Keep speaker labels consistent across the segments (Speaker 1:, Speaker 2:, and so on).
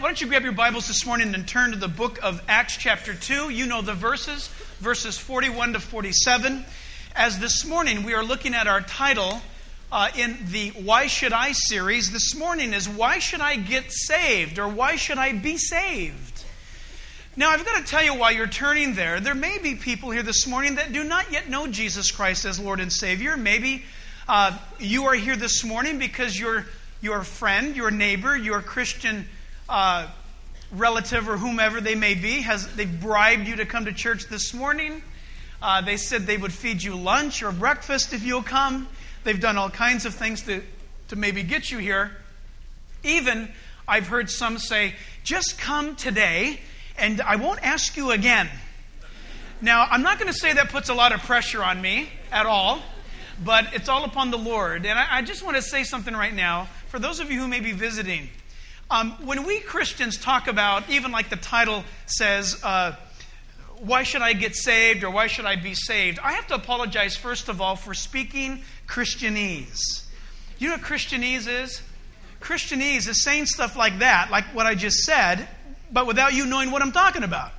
Speaker 1: Why don't you grab your Bibles this morning and turn to the book of Acts chapter 2. You know the verses 41 to 47. As this morning we are looking at our title in the Why Should I series. This morning is Why Should I Get Saved? Or Why Should I Be Saved? Now I've got to tell you while you're turning there may be people here this morning that do not yet know Jesus Christ as Lord and Savior. Maybe you are here this morning because your friend, your neighbor, your Christian relative or whomever they may be, they've bribed you to come to church this morning. They said they would feed you lunch or breakfast if you'll come. They've done all kinds of things to maybe get you here. Even, I've heard some say, just come today and I won't ask you again. Now, I'm not going to say that puts a lot of pressure on me at all, but it's all upon the Lord. And I just want to say something right now, for those of you who may be visiting. When we Christians talk about, even like the title says, why should I get saved or why should I be saved? I have to apologize, first of all, for speaking Christianese. You know what Christianese is? Christianese is saying stuff like that, like what I just said, but without you knowing what I'm talking about.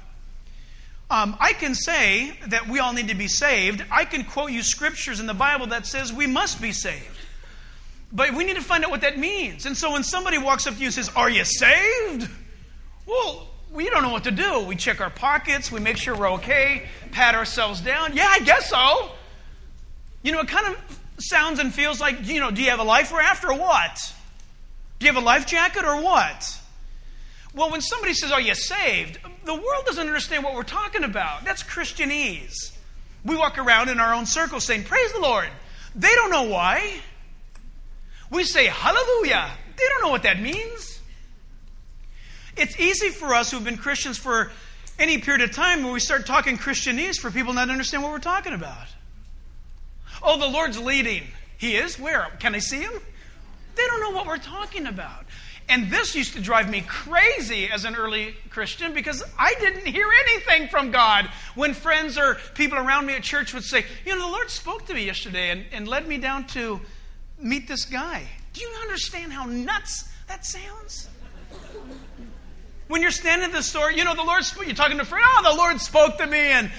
Speaker 1: I can say that we all need to be saved. I can quote you scriptures in the Bible that says we must be saved. But we need to find out what that means. And so when somebody walks up to you and says, are you saved? Well, we don't know what to do. We check our pockets. We make sure we're okay. Pat ourselves down. Yeah, I guess so. You know, it kind of sounds and feels like, do you have a life raft or what? Do you have a life jacket or what? Well, when somebody says, are you saved? The world doesn't understand what we're talking about. That's Christianese. We walk around in our own circle saying, praise the Lord. They don't know why. We say, hallelujah. They don't know what that means. It's easy for us who've been Christians for any period of time when we start talking Christianese for people not to understand what we're talking about. Oh, the Lord's leading. He is? Where? Can I see Him? They don't know what we're talking about. And this used to drive me crazy as an early Christian because I didn't hear anything from God when friends or people around me at church would say, the Lord spoke to me yesterday and led me down to meet this guy. Do you understand how nuts that sounds? When you're standing in the store, the Lord spoke, you're talking to a friend, the Lord spoke to me, and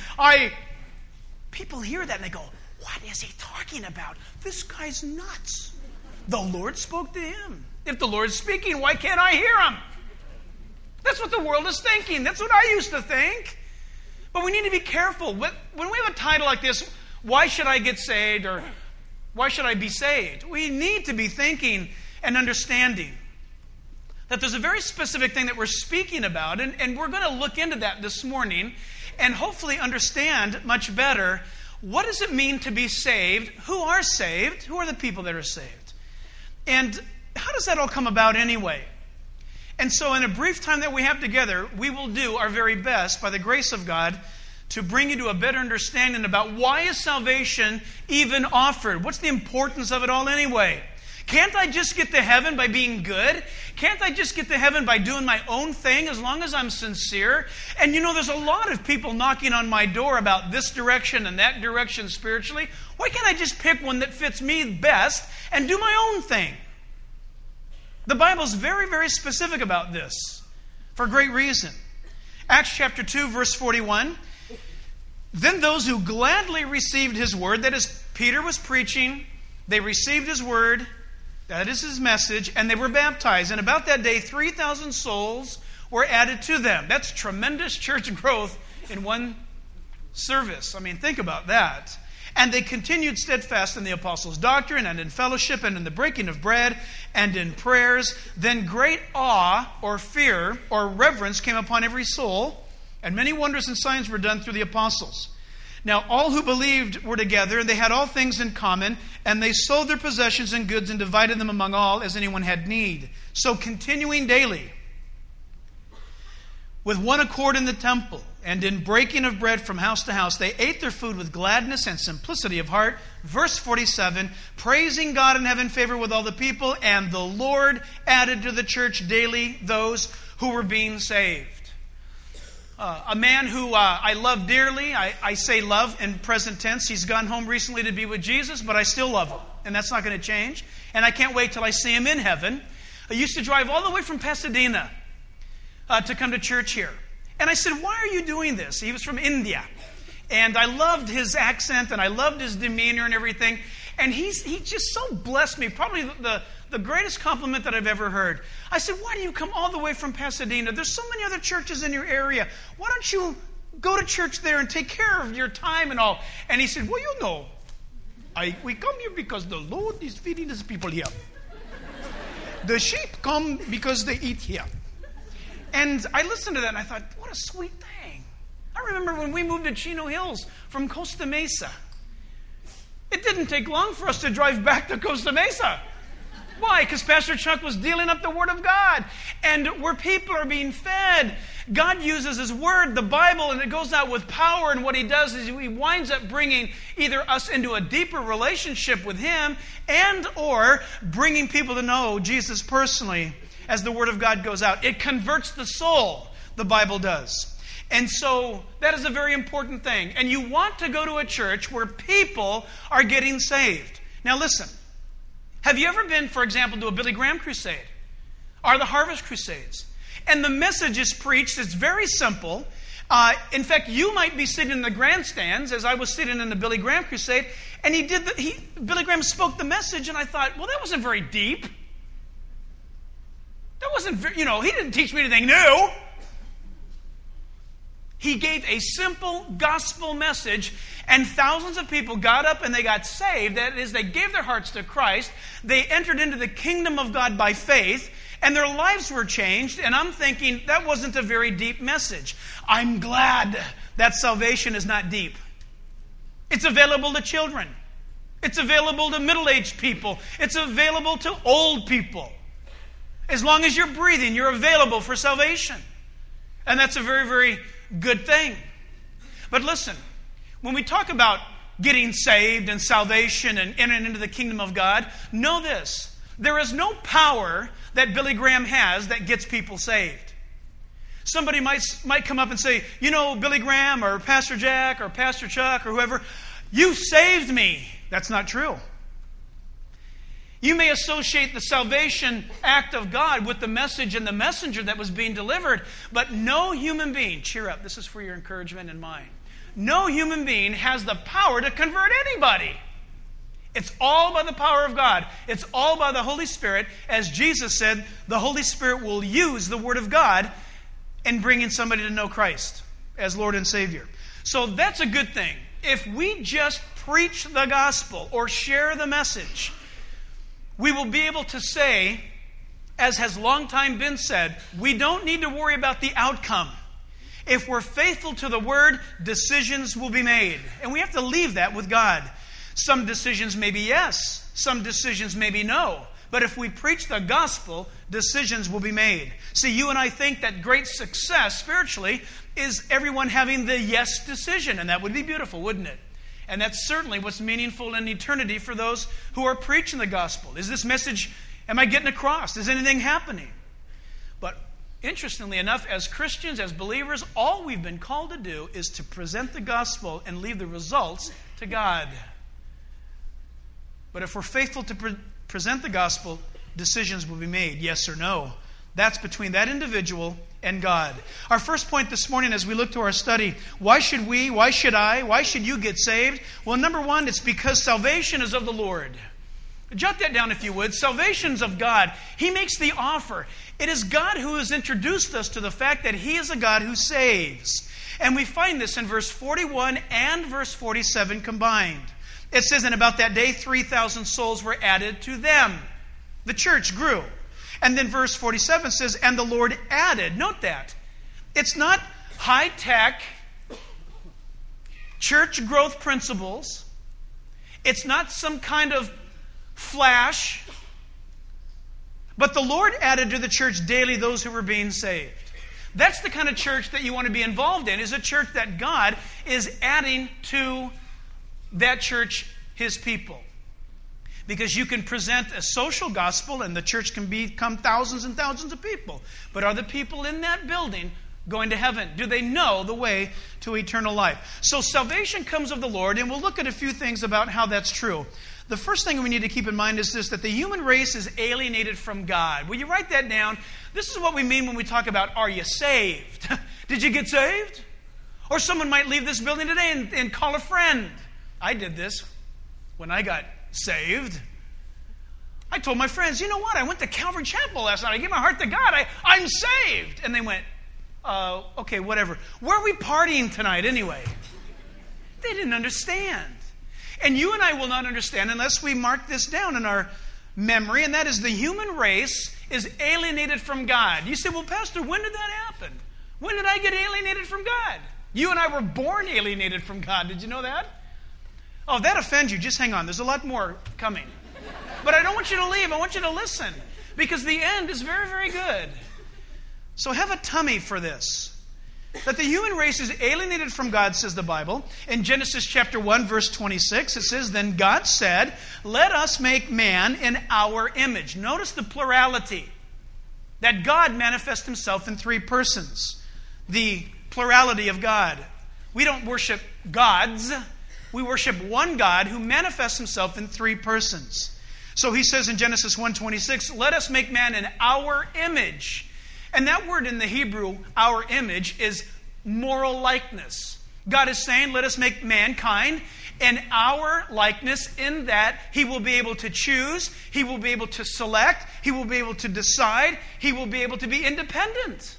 Speaker 1: people hear that and they go, what is he talking about? This guy's nuts. The Lord spoke to him. If the Lord's speaking, why can't I hear him? That's what the world is thinking. That's what I used to think. But we need to be careful. When we have a title like this, why should I get saved, or why should I be saved? We need to be thinking and understanding that there's a very specific thing that we're speaking about, and we're going to look into that this morning and hopefully understand much better what does it mean to be saved, who are saved, who are the people that are saved, and how does that all come about anyway? And so in a brief time that we have together, we will do our very best by the grace of God to bring you to a better understanding about why is salvation even offered? What's the importance of it all anyway? Can't I just get to heaven by being good? Can't I just get to heaven by doing my own thing as long as I'm sincere? And there's a lot of people knocking on my door about this direction and that direction spiritually. Why can't I just pick one that fits me best and do my own thing? The Bible's very, very specific about this for great reason. Acts chapter 2, verse 41. Then those who gladly received his word, that is, Peter was preaching, they received his word, that is his message, and they were baptized. And about that day, 3,000 souls were added to them. That's tremendous church growth in one service. I mean, think about that. And they continued steadfast in the apostles' doctrine and in fellowship and in the breaking of bread and in prayers. Then great awe or fear or reverence came upon every soul, and many wonders and signs were done through the apostles. Now all who believed were together, and they had all things in common, and they sold their possessions and goods and divided them among all as anyone had need. So continuing daily with one accord in the temple and in breaking of bread from house to house, they ate their food with gladness and simplicity of heart. Verse 47, praising God and having favor with all the people, and the Lord added to the church daily those who were being saved. A man who I love dearly, I say love in present tense. He's gone home recently to be with Jesus, but I still love him. And that's not going to change. And I can't wait till I see him in heaven. I used to drive all the way from Pasadena to come to church here. And I said, why are you doing this? He was from India. And I loved his accent, and I loved his demeanor and everything. And he just so blessed me, probably the greatest compliment that I've ever heard. I said, why do you come all the way from Pasadena? There's so many other churches in your area. Why don't you go to church there and take care of your time and all? And he said, well, you know, we come here because the Lord is feeding his people here. The sheep come because they eat here. And I listened to that and I thought, what a sweet thing. I remember when we moved to Chino Hills from Costa Mesa. It didn't take long for us to drive back to Costa Mesa. Why? Because Pastor Chuck was dealing up the Word of God. And where people are being fed, God uses His Word, the Bible, and it goes out with power. And what He does is He winds up bringing either us into a deeper relationship with Him and or bringing people to know Jesus personally as the Word of God goes out. It converts the soul, the Bible does. And so that is a very important thing. And you want to go to a church where people are getting saved. Now listen, have you ever been, for example, to a Billy Graham crusade or the Harvest Crusades? And the message is preached. It's very simple. In fact, you might be sitting in the grandstands as I was sitting in the Billy Graham crusade, and Billy Graham spoke the message, and I thought, well, that wasn't very deep. That wasn't very, he didn't teach me anything new. He gave a simple gospel message, and thousands of people got up and they got saved. That is, they gave their hearts to Christ. They entered into the kingdom of God by faith, and their lives were changed. And I'm thinking, that wasn't a very deep message. I'm glad that salvation is not deep. It's available to children. It's available to middle-aged people. It's available to old people. As long as you're breathing, you're available for salvation. And that's a very, very good thing. But listen, when we talk about getting saved and salvation and entering into the kingdom of God, know this. There is no power that Billy Graham has that gets people saved. Somebody might come up and say, Billy Graham or Pastor Jack or Pastor Chuck or whoever, you saved me. That's not true. You may associate the salvation act of God with the message and the messenger that was being delivered, but no human being, cheer up, this is for your encouragement and mine, no human being has the power to convert anybody. It's all by the power of God. It's all by the Holy Spirit. As Jesus said, the Holy Spirit will use the Word of God in bringing somebody to know Christ as Lord and Savior. So that's a good thing. If we just preach the gospel or share the message, we will be able to say, as has long time been said, we don't need to worry about the outcome. If we're faithful to the Word, decisions will be made. And we have to leave that with God. Some decisions may be yes, some decisions may be no. But if we preach the gospel, decisions will be made. See, you and I think that great success spiritually is everyone having the yes decision. And that would be beautiful, wouldn't it? And that's certainly what's meaningful in eternity for those who are preaching the gospel. Is this message, am I getting across? Is anything happening? But interestingly enough, as Christians, as believers, all we've been called to do is to present the gospel and leave the results to God. But if we're faithful to present the gospel, decisions will be made, yes or no. That's between that individual and God. Our first point this morning as we look to our study, why should we, why should I, why should you get saved? Well, number one, it's because salvation is of the Lord. Jot that down if you would. Salvation's of God. He makes the offer. It is God who has introduced us to the fact that He is a God who saves. And we find this in verse 41 and verse 47 combined. It says, and about that day 3,000 souls were added to them. The church grew. And then verse 47 says, and the Lord added. Note that. It's not high-tech church growth principles. It's not some kind of flash. But the Lord added to the church daily those who were being saved. That's the kind of church that you want to be involved in, is a church that God is adding to that church, His people. Because you can present a social gospel and the church can become thousands and thousands of people. But are the people in that building going to heaven? Do they know the way to eternal life? So salvation comes of the Lord, and we'll look at a few things about how that's true. The first thing we need to keep in mind is this, that the human race is alienated from God. Will you write that down? This is what we mean when we talk about, are you saved? Did you get saved? Or someone might leave this building today and call a friend. I did this when I got saved. I told my friends, you know what? I went to Calvary Chapel last night. I gave my heart to God. I'm saved. And they went, okay, whatever. Where are we partying tonight anyway? They didn't understand. And you and I will not understand unless we mark this down in our memory, and that is the human race is alienated from God. You say, well, Pastor, when did that happen? When did I get alienated from God? You and I were born alienated from God. Did you know that? Oh, if that offends you, just hang on. There's a lot more coming. But I don't want you to leave. I want you to listen. Because the end is very, very good. So have a tummy for this. That the human race is alienated from God, says the Bible. In Genesis chapter 1, verse 26, it says, then God said, let us make man in our image. Notice the plurality. That God manifests himself in three persons. The plurality of God. We don't worship gods. We worship one God who manifests himself in three persons. So he says in Genesis 1:26, let us make man in our image. And that word in the Hebrew, our image, is moral likeness. God is saying, let us make mankind in our likeness, in that he will be able to choose, he will be able to select, he will be able to decide, he will be able to be independent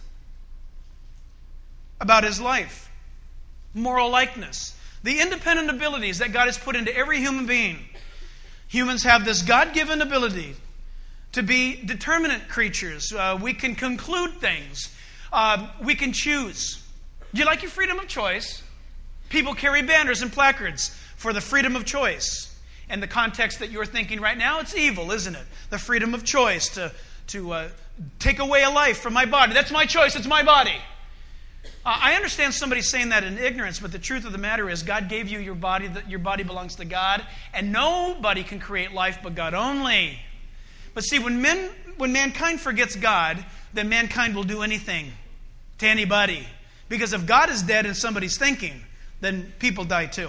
Speaker 1: about his life. Moral likeness. The independent abilities that God has put into every human being. Humans have this God-given ability to be determinate creatures. We can conclude things. We can choose. Do you like your freedom of choice? People carry banners and placards for the freedom of choice. In the context that you're thinking right now, it's evil, isn't it? The freedom of choice to take away a life from my body. That's my choice. It's my body. I understand somebody saying that in ignorance, but the truth of the matter is God gave you your body. Your body belongs to God, and nobody can create life but God only. But see, when mankind forgets God, then mankind will do anything to anybody. Because if God is dead and somebody's thinking, then people die too.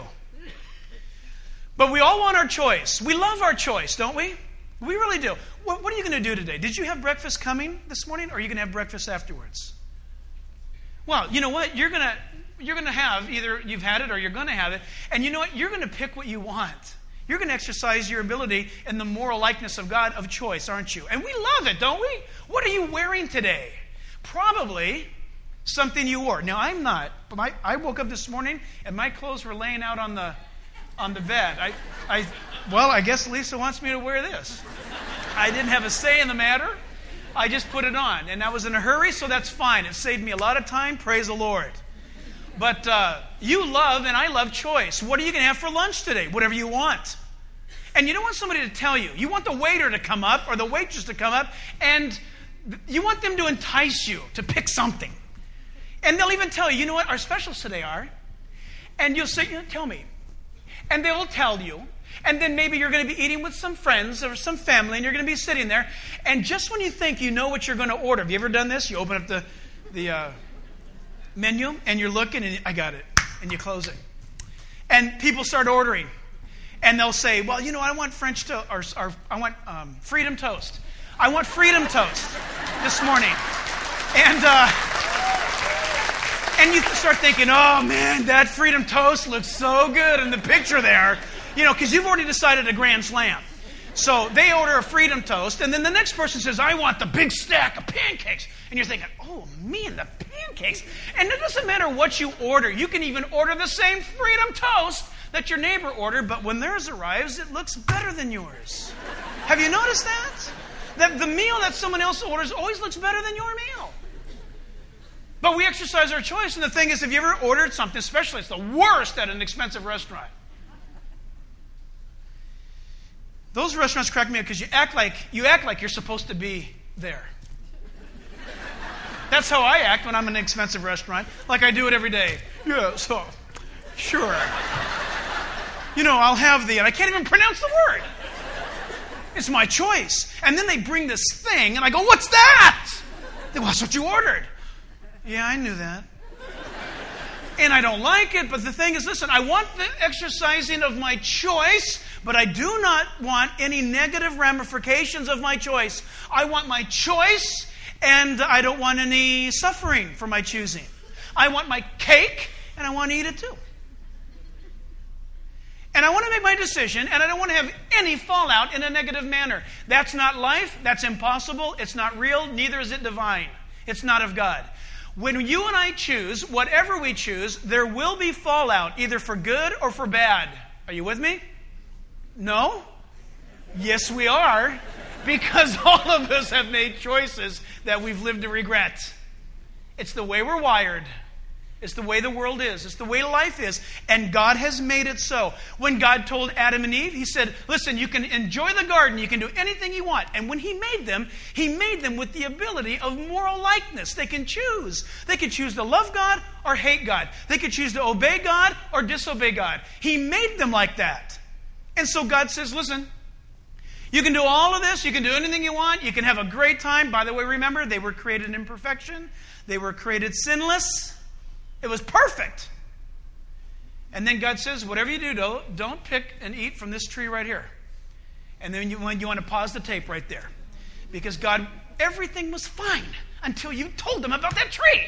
Speaker 1: But we all want our choice. We love our choice, don't we? We really do. What are you going to do today? Did you have breakfast coming this morning, or are you going to have breakfast afterwards? Well, you know what? You're going to have, either you've had it or you're going to have it. And you know what? You're going to pick what you want. You're going to exercise your ability in the moral likeness of God of choice, aren't you? And we love it, don't we? What are you wearing today? Probably something you wore. Now, I'm not. I woke up this morning and my clothes were laying out on the bed. I guess Lisa wants me to wear this. I didn't have a say in the matter. I just put it on. And I was in a hurry, so that's fine. It saved me a lot of time. Praise the Lord. But you love and I love choice. What are you going to have for lunch today? Whatever you want. And you don't want somebody to tell you. You want the waiter to come up or the waitress to come up, and you want them to entice you to pick something. And they'll even tell you, you know what our specials today are? And you'll say, tell me. And they will tell you. And then maybe you're going to be eating with some friends or some family, and you're going to be sitting there. And just when you think you know what you're going to order, have you ever done this? You open up the menu, and you're looking, and I got it. And you close it. And people start ordering. And they'll say, well, you know, I want French toast, or I want freedom toast. I want freedom toast this morning. And you start thinking, oh, man, that freedom toast looks so good in the picture there. You know, because you've already decided a grand slam. So they order a freedom toast, and then the next person says, I want the big stack of pancakes. And you're thinking, oh, me and the pancakes. And it doesn't matter what you order. You can even order the same freedom toast that your neighbor ordered, but when theirs arrives, it looks better than yours. Have you noticed that? That the meal that someone else orders always looks better than your meal. But we exercise our choice, and the thing is, have you ever ordered something, especially it's the worst at an expensive restaurant? Those restaurants crack me up because you act like you're supposed to be there. That's how I act when I'm in an expensive restaurant, like I do it every day. Yeah, so, sure. You know, I'll have and I can't even pronounce the word. It's my choice. And then they bring this thing, and I go, what's that? They go, that's what you ordered. Yeah, I knew that. And I don't like it, but the thing is, listen, I want the exercising of my choice, but I do not want any negative ramifications of my choice. I want my choice and I don't want any suffering for my choosing. I want my cake, and I want to eat it too. And I want to make my decision, and I don't want to have any fallout in a negative manner. That's not life. That's impossible. It's not real. Neither is it divine. It's not of God. When you and I choose, whatever we choose, there will be fallout, either for good or for bad. Are you with me? No? Yes, we are. Because all of us have made choices that we've lived to regret. It's the way we're wired. It's the way the world is. It's the way life is. And God has made it so. When God told Adam and Eve, He said, listen, you can enjoy the garden. You can do anything you want. And when He made them with the ability of moral likeness. They can choose. They can choose to love God or hate God. They can choose to obey God or disobey God. He made them like that. And so God says, listen, you can do all of this. You can do anything you want. You can have a great time. By the way, remember, they were created in perfection. They were created sinless. It was perfect. And then God says, whatever you do, don't pick and eat from this tree right here. And then you want to pause the tape right there. Because God, everything was fine until you told them about that tree.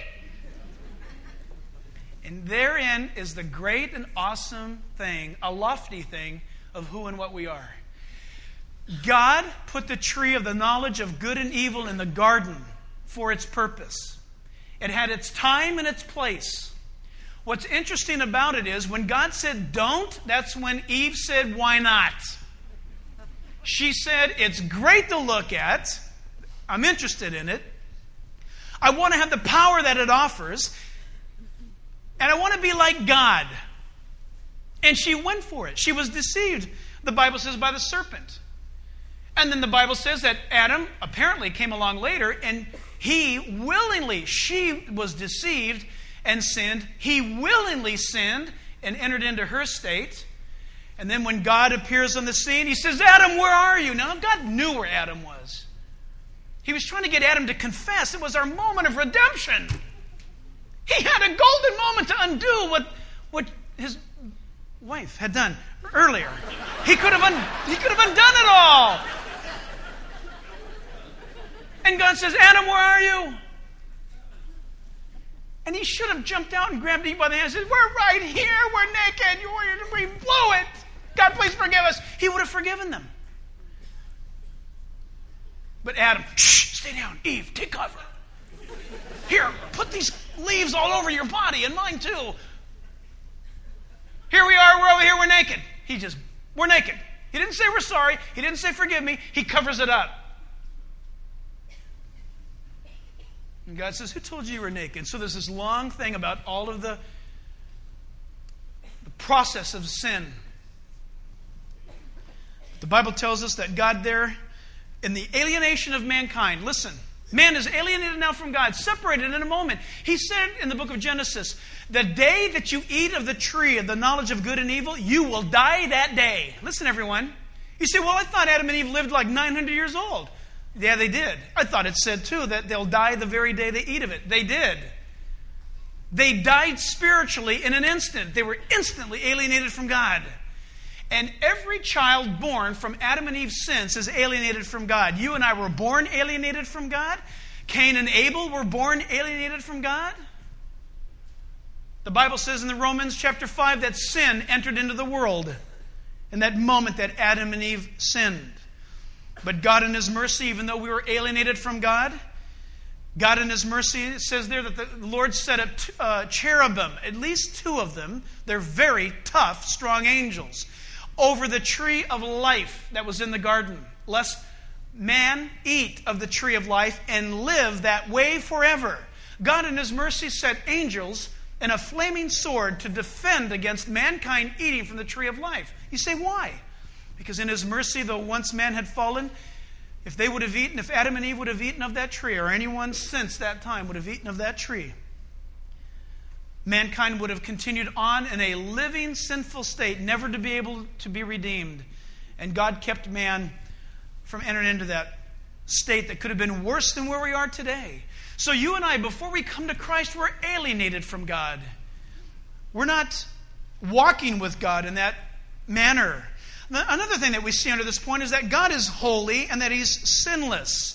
Speaker 1: And therein is the great and awesome thing, a lofty thing of who and what we are. God put the tree of the knowledge of good and evil in the garden for its purpose. It had its time and its place. What's interesting about it is when God said don't, that's when Eve said, why not? She said, it's great to look at. I'm interested in it. I want to have the power that it offers. And I want to be like God. And she went for it. She was deceived, the Bible says, by the serpent. And then the Bible says that Adam apparently came along later and she was deceived and sinned. He willingly sinned and entered into her state. And then when God appears on the scene, He says, Adam, where are you? Now, God knew where Adam was. He was trying to get Adam to confess. It was our moment of redemption. He had a golden moment to undo what his wife had done earlier. He could have undone it all. And God says, Adam, where are you? And he should have jumped out and grabbed Eve by the hand and said, we're right here, we're naked, we blew it. God, please forgive us. He would have forgiven them. But Adam, shh, stay down. Eve, take cover. Here, put these leaves all over your body and mine too. Here we are, we're over here, we're naked. We're naked. He didn't say we're sorry. He didn't say forgive me. He covers it up. And God says, who told you were naked? So there's this long thing about all of the process of sin. The Bible tells us that God there, in the alienation of mankind, listen, man is alienated now from God, separated in a moment. He said in the book of Genesis, the day that you eat of the tree of the knowledge of good and evil, you will die that day. Listen, everyone. You say, well, I thought Adam and Eve lived like 900 years old. Yeah, they did. I thought it said, too, that they'll die the very day they eat of it. They did. They died spiritually in an instant. They were instantly alienated from God. And every child born from Adam and Eve's sins is alienated from God. You and I were born alienated from God. Cain and Abel were born alienated from God. The Bible says in the Romans chapter 5 that sin entered into the world in that moment that Adam and Eve sinned. But God in His mercy, even though we were alienated from God, God in His mercy, it says there that the Lord set up cherubim, at least two of them. They're very tough, strong angels, over the tree of life that was in the garden, lest man eat of the tree of life and live that way forever. God in His mercy set angels and a flaming sword to defend against mankind eating from the tree of life. You say, why? Because in His mercy, though once man had fallen, if Adam and Eve would have eaten of that tree, or anyone since that time would have eaten of that tree, mankind would have continued on in a living, sinful state, never to be able to be redeemed. And God kept man from entering into that state that could have been worse than where we are today. So you and I, before we come to Christ, we're alienated from God. We're not walking with God in that manner. Another thing that we see under this point is that God is holy and that He's sinless.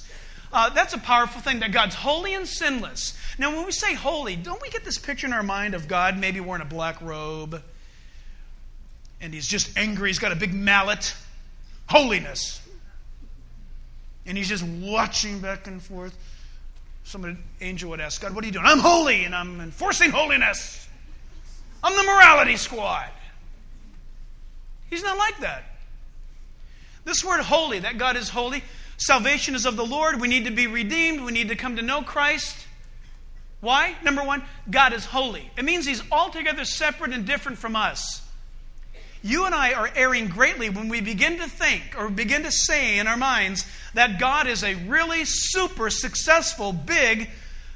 Speaker 1: That's a powerful thing, that God's holy and sinless. Now, when we say holy, don't we get this picture in our mind of God maybe wearing a black robe, and he's just angry, he's got a big mallet? Holiness. And he's just watching back and forth. An angel would ask God, what are you doing? I'm holy, and I'm enforcing holiness. I'm the morality squad. He's not like that. This word holy, that God is holy, salvation is of the Lord. We need to be redeemed. We need to come to know Christ. Why? Number one, God is holy. It means he's altogether separate and different from us. You and I are erring greatly when we begin to think or begin to say in our minds that God is a really super successful, big,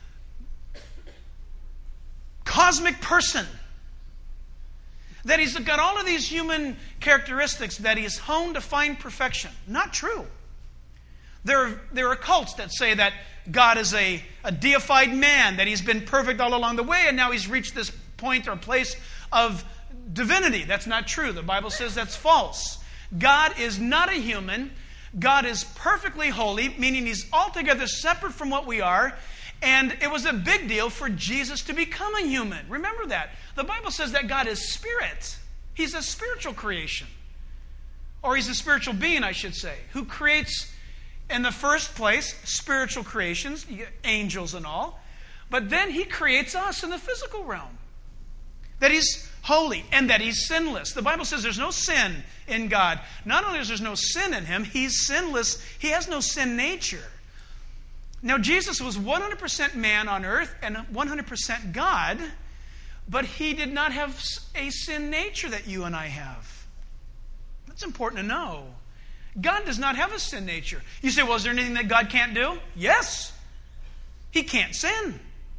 Speaker 1: cosmic person. That he's got all of these human characteristics that he's honed to find perfection. Not true. There are cults that say that God is a deified man, that he's been perfect all along the way, and now he's reached this point or place of divinity. That's not true. The Bible says that's false. God is not a human. God is perfectly holy, meaning he's altogether separate from what we are. And it was a big deal for Jesus to become a human. Remember that. The Bible says that God is spirit. He's a spiritual creation. Or he's a spiritual being, I should say, who creates, in the first place, spiritual creations, angels and all. But then he creates us in the physical realm. That he's holy and that he's sinless. The Bible says there's no sin in God. Not only is there no sin in him, he's sinless. He has no sin nature. Now, Jesus was 100% man on earth and 100% God, but he did not have a sin nature that you and I have. That's important to know. God does not have a sin nature. You say, well, is there anything that God can't do? Yes. He can't sin.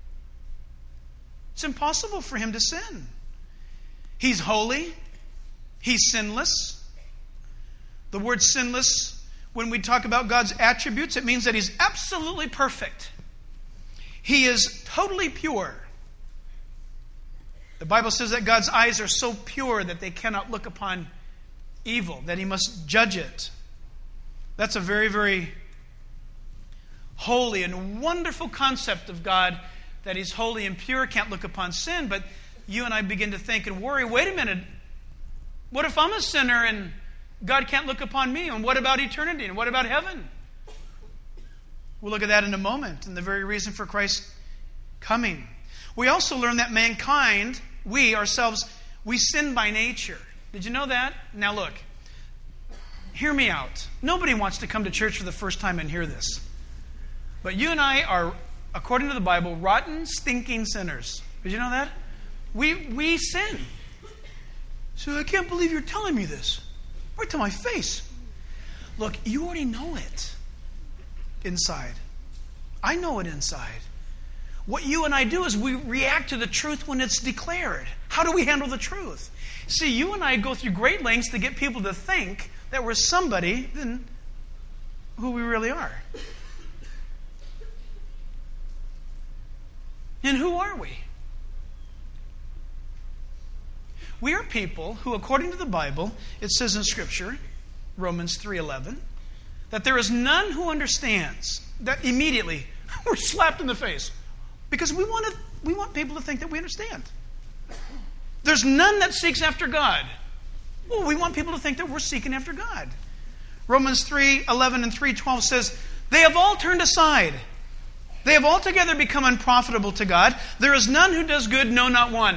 Speaker 1: It's impossible for him to sin. He's holy. He's sinless. The word sinless, when we talk about God's attributes, it means that he's absolutely perfect. He is totally pure. The Bible says that God's eyes are so pure that they cannot look upon evil, that he must judge it. That's a very, very holy and wonderful concept of God, that he's holy and pure, can't look upon sin. But you and I begin to think and worry, wait a minute, what if I'm a sinner and God can't look upon me? And what about eternity? And what about heaven? We'll look at that in a moment, and the very reason for Christ's coming. We also learn that mankind, we ourselves, we sin by nature. Did you know that? Now look, hear me out. Nobody wants to come to church for the first time and hear this. But you and I are, according to the Bible, rotten, stinking sinners. Did you know that? We sin. So I can't believe you're telling me this. Right to my face. Look, you already know it inside. I know it inside. What you and I do is we react to the truth when it's declared. How do we handle the truth? See, you and I go through great lengths to get people to think that we're somebody than who we really are. And who are we? We are people who, according to the Bible, it says in Scripture, Romans 3:11, that there is none who understands. That immediately we're slapped in the face. Because we want people to think that we understand. There's none that seeks after God. Well, we want people to think that we're seeking after God. Romans 3:11 and 3:12 says, they have all turned aside. They have altogether become unprofitable to God. There is none who does good, no, not one.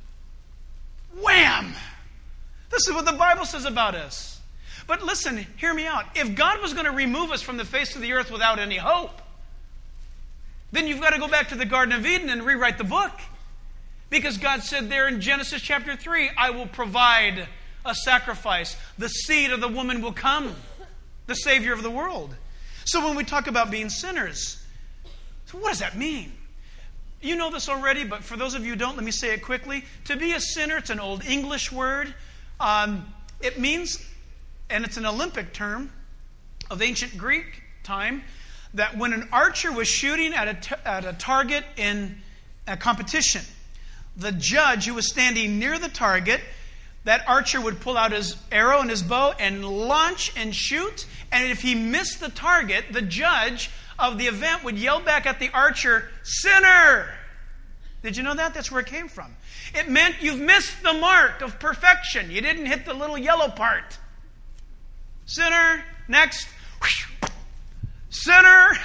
Speaker 1: Wham! This is what the Bible says about us. But listen, hear me out. If God was going to remove us from the face of the earth without any hope, then you've got to go back to the Garden of Eden and rewrite the book. Because God said there in Genesis chapter 3, I will provide a sacrifice. The seed of the woman will come, the Savior of the world. So when we talk about being sinners, so what does that mean? You know this already, but for those of you who don't, let me say it quickly. To be a sinner, it's an old English word. It means, and it's an Olympic term of ancient Greek time, that when an archer was shooting at a target in a competition, the judge who was standing near the target, that archer would pull out his arrow and his bow and launch and shoot. And if he missed the target, the judge of the event would yell back at the archer, "Sinner!" Did you know that? That's where it came from. It meant you've missed the mark of perfection. You didn't hit the little yellow part. Sinner, next. Sinner.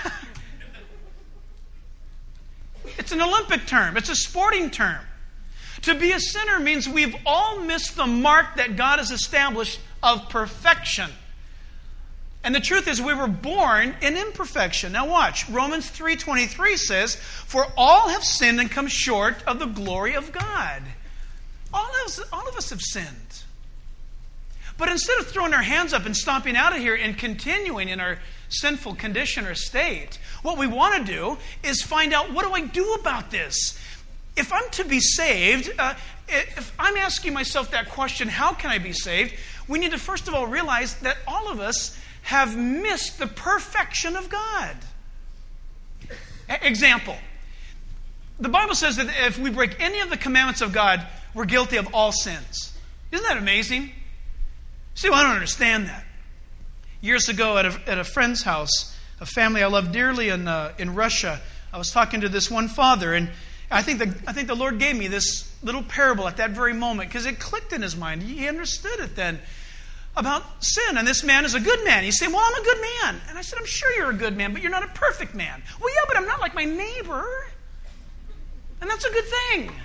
Speaker 1: It's an Olympic term. It's a sporting term. To be a sinner means we've all missed the mark that God has established of perfection. And the truth is we were born in imperfection. Now watch. Romans 3:23 says, "For all have sinned and come short of the glory of God." All of us have sinned. But instead of throwing our hands up and stomping out of here and continuing in our sinful condition or state, what we want to do is find out, what do I do about this? If I'm to be saved, if I'm asking myself that question, how can I be saved? We need to first of all realize that all of us have missed the perfection of God. Example. The Bible says that if we break any of the commandments of God, we're guilty of all sins. Isn't that amazing? See, well, I don't understand that. Years ago at a friend's house, a family I love dearly in Russia, I was talking to this one father, and I think the Lord gave me this little parable at that very moment because it clicked in his mind. He understood it then about sin. And this man is a good man. He's saying, "Well, I'm a good man." And I said, "I'm sure you're a good man, but you're not a perfect man." "Well, yeah, but I'm not like my neighbor. And that's a good thing."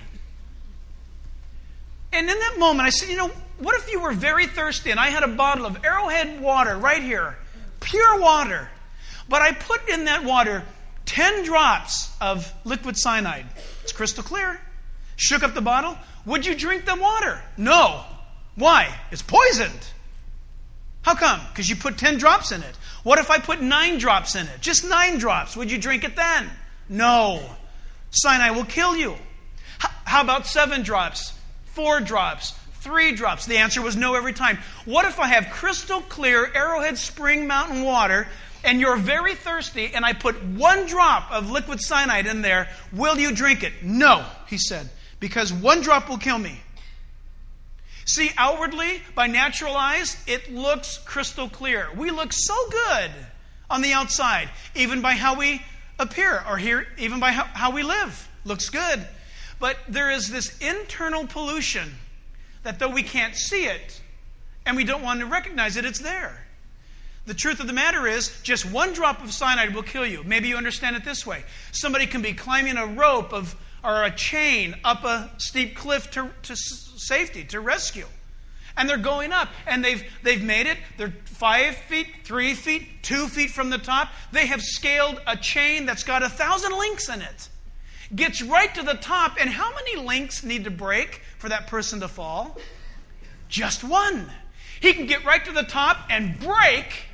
Speaker 1: And in that moment, I said, what if you were very thirsty and I had a bottle of Arrowhead water right here, pure water, but I put in that water 10 drops of liquid cyanide. It's crystal clear. Shook up the bottle. Would you drink the water? No. Why? It's poisoned. How come? Because you put 10 drops in it. What if I put 9 drops in it? Just 9 drops. Would you drink it then? No. Cyanide will kill you. How about 7 drops? 4 drops? 3 drops? The answer was no every time. What if I have crystal clear Arrowhead Spring Mountain water and you're very thirsty and I put 1 drop of liquid cyanide in there? Will you drink it? No, he said, because 1 drop will kill me. See, outwardly, by natural eyes, it looks crystal clear. We look so good on the outside, even by how we appear, or even by how we live. Looks good. But there is this internal pollution that though we can't see it, and we don't want to recognize it, it's there. The truth of the matter is, just 1 drop of cyanide will kill you. Maybe you understand it this way. Somebody can be climbing a rope or a chain up a steep cliff to safety, to rescue. And they're going up, and they've made it. They're 5 feet, 3 feet, 2 feet from the top. They have scaled a chain that's got 1,000 links in it. Gets right to the top, and how many links need to break for that person to fall? Just 1. He can get right to the top and break.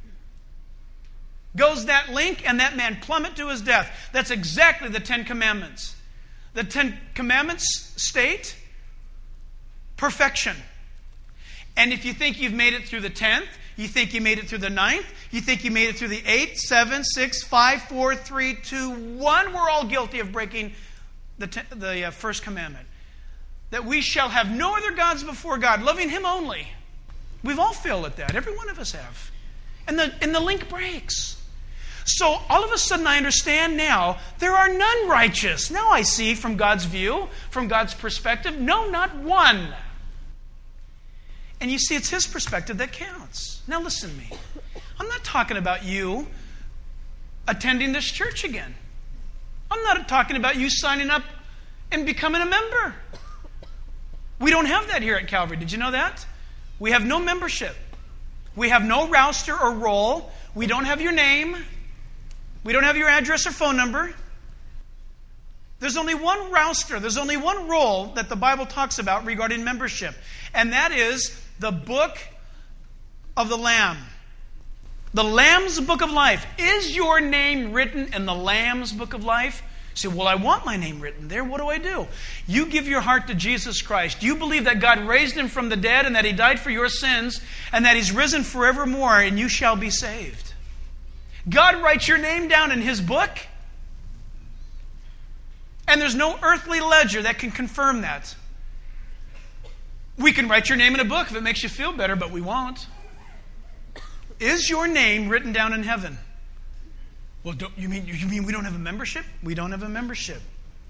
Speaker 1: Goes that link, and that man plummet to his death. That's exactly the 10 Commandments. The 10 Commandments state perfection. And if you think you've made it through the 10th, you think you made it through the 9th, you think you made it through the 8th, 7, 6, 5, 4, 3, 2, 1, we're all guilty of breaking the first commandment. That we shall have no other gods before God, loving Him only. We've all failed at that. Every one of us have. And the link breaks. So all of a sudden I understand now, there are none righteous. Now I see from God's view, from God's perspective, no, not one. And you see, it's His perspective that counts. Now listen to me. I'm not talking about you attending this church again. I'm not talking about you signing up and becoming a member. We don't have that here at Calvary. Did you know that? We have no membership. We have no roster or roll. We don't have your name. We don't have your address or phone number. There's only one roster, there's only one roll that the Bible talks about regarding membership. And that is the book of the Lamb. The Lamb's book of life. Is your name written in the Lamb's book of life? You say, well, I want my name written there. What do I do? You give your heart to Jesus Christ. You believe that God raised Him from the dead and that He died for your sins and that He's risen forevermore, and you shall be saved. God writes your name down in His book, and there's no earthly ledger that can confirm that. We can write your name in a book if it makes you feel better, but we won't. Is your name written down in heaven? Well, you mean we don't have a membership? We don't have a membership.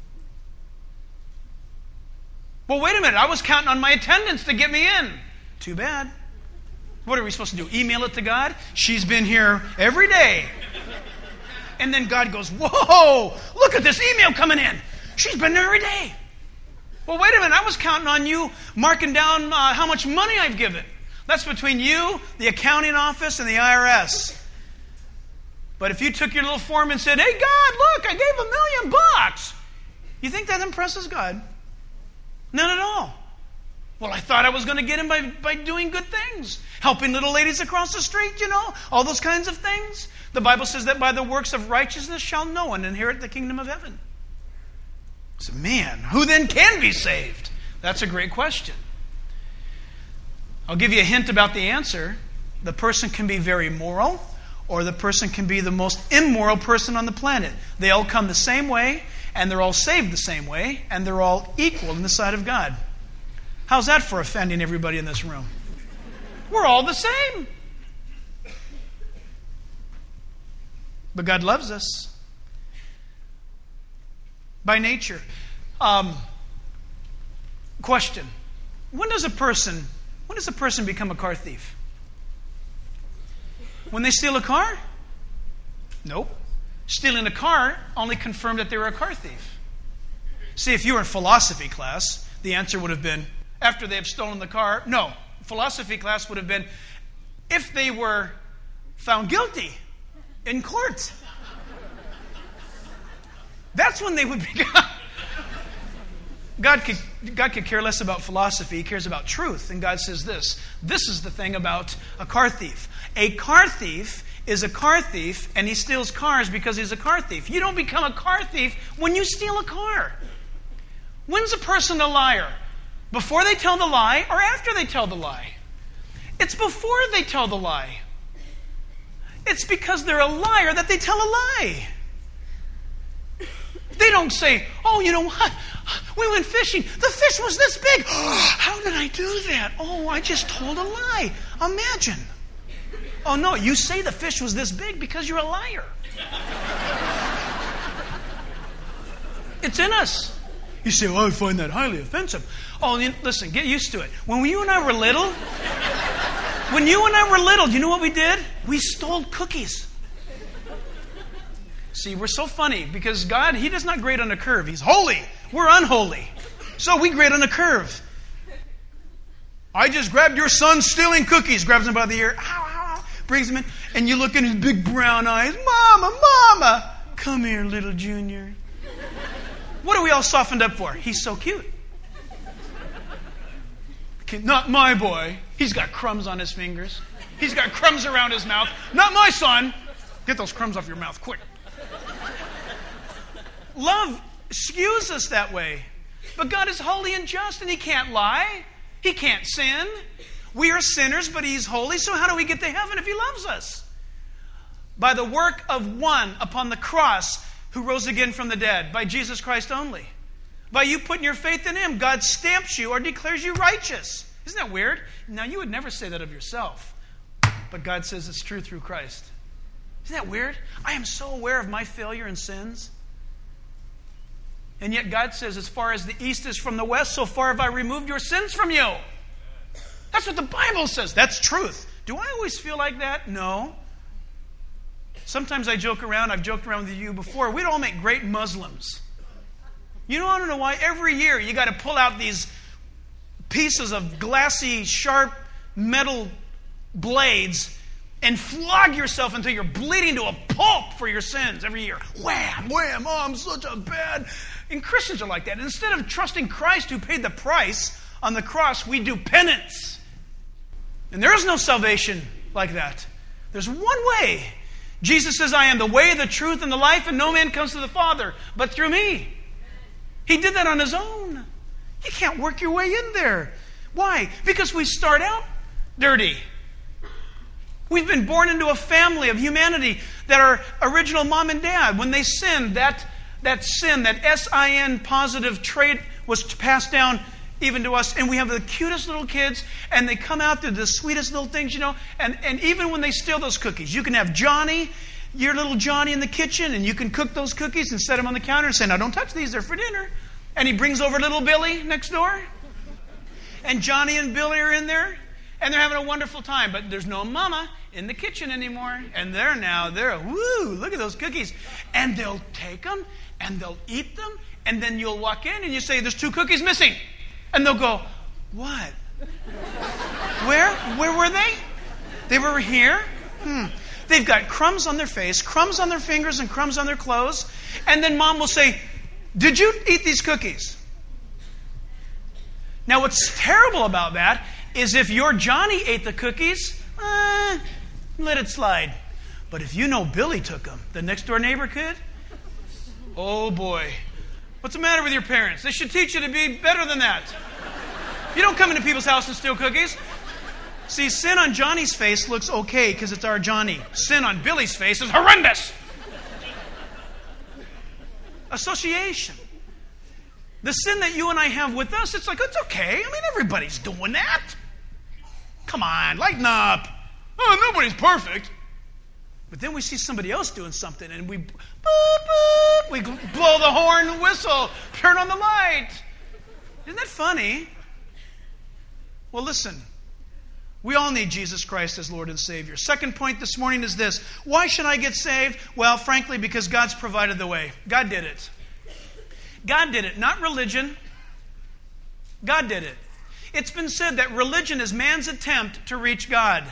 Speaker 1: Well, wait a minute. I was counting on my attendance to get me in. Too bad. What are we supposed to do? Email it to God? She's been here every day. And then God goes, whoa, look at this email coming in. She's been there every day. Well, wait a minute. I was counting on you marking down how much money I've given. That's between you, the accounting office, and the IRS. But if you took your little form and said, hey, God, look, I gave $1 million. You think that impresses God? None at all. Well, I thought I was going to get him by doing good things. Helping little ladies across the street, all those kinds of things. The Bible says that by the works of righteousness shall no one inherit the kingdom of heaven. So, man, who then can be saved? That's a great question. I'll give you a hint about the answer. The person can be very moral, or the person can be the most immoral person on the planet. They all come the same way, and they're all saved the same way, and they're all equal in the sight of God. How's that for offending everybody in this room? We're all the same. But God loves us by nature. Question. When does a person become a car thief? When they steal a car? Nope. Stealing a car only confirmed that they were a car thief. See, if you were in philosophy class, the answer would have been, after they have stolen the car, no. Philosophy class would have been, if they were found guilty in court. That's when they would become. God could care less about philosophy. He cares about truth. And God says this. This is the thing about a car thief. A car thief is a car thief, and he steals cars because he's a car thief. You don't become a car thief when you steal a car. When's a person a liar? Before they tell the lie or after they tell the lie? It's before they tell the lie. It's because they're a liar that they tell a lie. They don't say, oh, you know what? We went fishing. The fish was this big. How did I do that? Oh, I just told a lie. Imagine. Oh, no, you say the fish was this big because you're a liar. It's in us. You say, oh, I find that highly offensive. Oh, listen, get used to it. When you and I were little, do you know what we did? We stole cookies. See, we're so funny because God, He does not grade on a curve. He's holy. We're unholy. So we grade on a curve. I just grabbed your son stealing cookies. Grabs him by the ear. Ow, ow, ow. Brings him in. And you look in his big brown eyes. Mama, Mama. Come here, little Junior. What are we all softened up for? He's so cute. Not my boy. He's got crumbs on his fingers. He's got crumbs around his mouth. Not my son. Get those crumbs off your mouth, quick. Love skews us that way. But God is holy and just, and He can't lie. He can't sin. We are sinners, but He's holy. So how do we get to heaven if He loves us? By the work of one upon the cross who rose again from the dead, by Jesus Christ only. By you putting your faith in Him, God stamps you or declares you righteous. Isn't that weird? Now, you would never say that of yourself. But God says it's true through Christ. Isn't that weird? I am so aware of my failure and sins. And yet God says, as far as the east is from the west, so far have I removed your sins from you. That's what the Bible says. That's truth. Do I always feel like that? No. Sometimes I joke around. I've joked around with you before. We'd all make great Muslims. You know, I don't know why. Every year you got to pull out these pieces of glassy, sharp metal blades and flog yourself until you're bleeding to a pulp for your sins every year. Wham, wham, oh, I'm such a bad... And Christians are like that. Instead of trusting Christ who paid the price on the cross, we do penance. And there is no salvation like that. There's one way. Jesus says, I am the way, the truth, and the life, and no man comes to the Father but through me. He did that on His own. You can't work your way in there. Why? Because we start out dirty. We've been born into a family of humanity that our original mom and dad, when they sinned, that sin, that S-I-N positive trait was passed down even to us. And we have the cutest little kids, and they come out, they're the sweetest little things, you know. And even when they steal those cookies, you can have Johnny your little Johnny in the kitchen, and you can cook those cookies and set them on the counter and say, now don't touch these, they're for dinner. And he brings over little Billy next door. And Johnny and Billy are in there, and they're having a wonderful time. But there's no mama in the kitchen anymore. And woo, look at those cookies. And they'll take them, and they'll eat them, and then you'll walk in, and you say, there's 2 cookies missing. And they'll go, what? Where were they? They were here? They've got crumbs on their face, crumbs on their fingers, and crumbs on their clothes. And then mom will say, did you eat these cookies? Now, what's terrible about that is if your Johnny ate the cookies, let it slide. But if you know Billy took them, the next door neighbor could, oh boy. What's the matter with your parents? They should teach you to be better than that. You don't come into people's house and steal cookies. See, sin on Johnny's face looks okay because it's our Johnny. Sin on Billy's face is horrendous. Association. The sin that you and I have with us, it's like, it's okay. I mean, everybody's doing that. Come on, lighten up. Oh, nobody's perfect. But then we see somebody else doing something, and we boop, boop, we blow the horn, whistle, turn on the light. Isn't that funny? Well, listen. We all need Jesus Christ as Lord and Savior. Second point this morning is this. Why should I get saved? Well, frankly, because God's provided the way. God did it. God did it, not religion. God did it. It's been said that religion is man's attempt to reach God.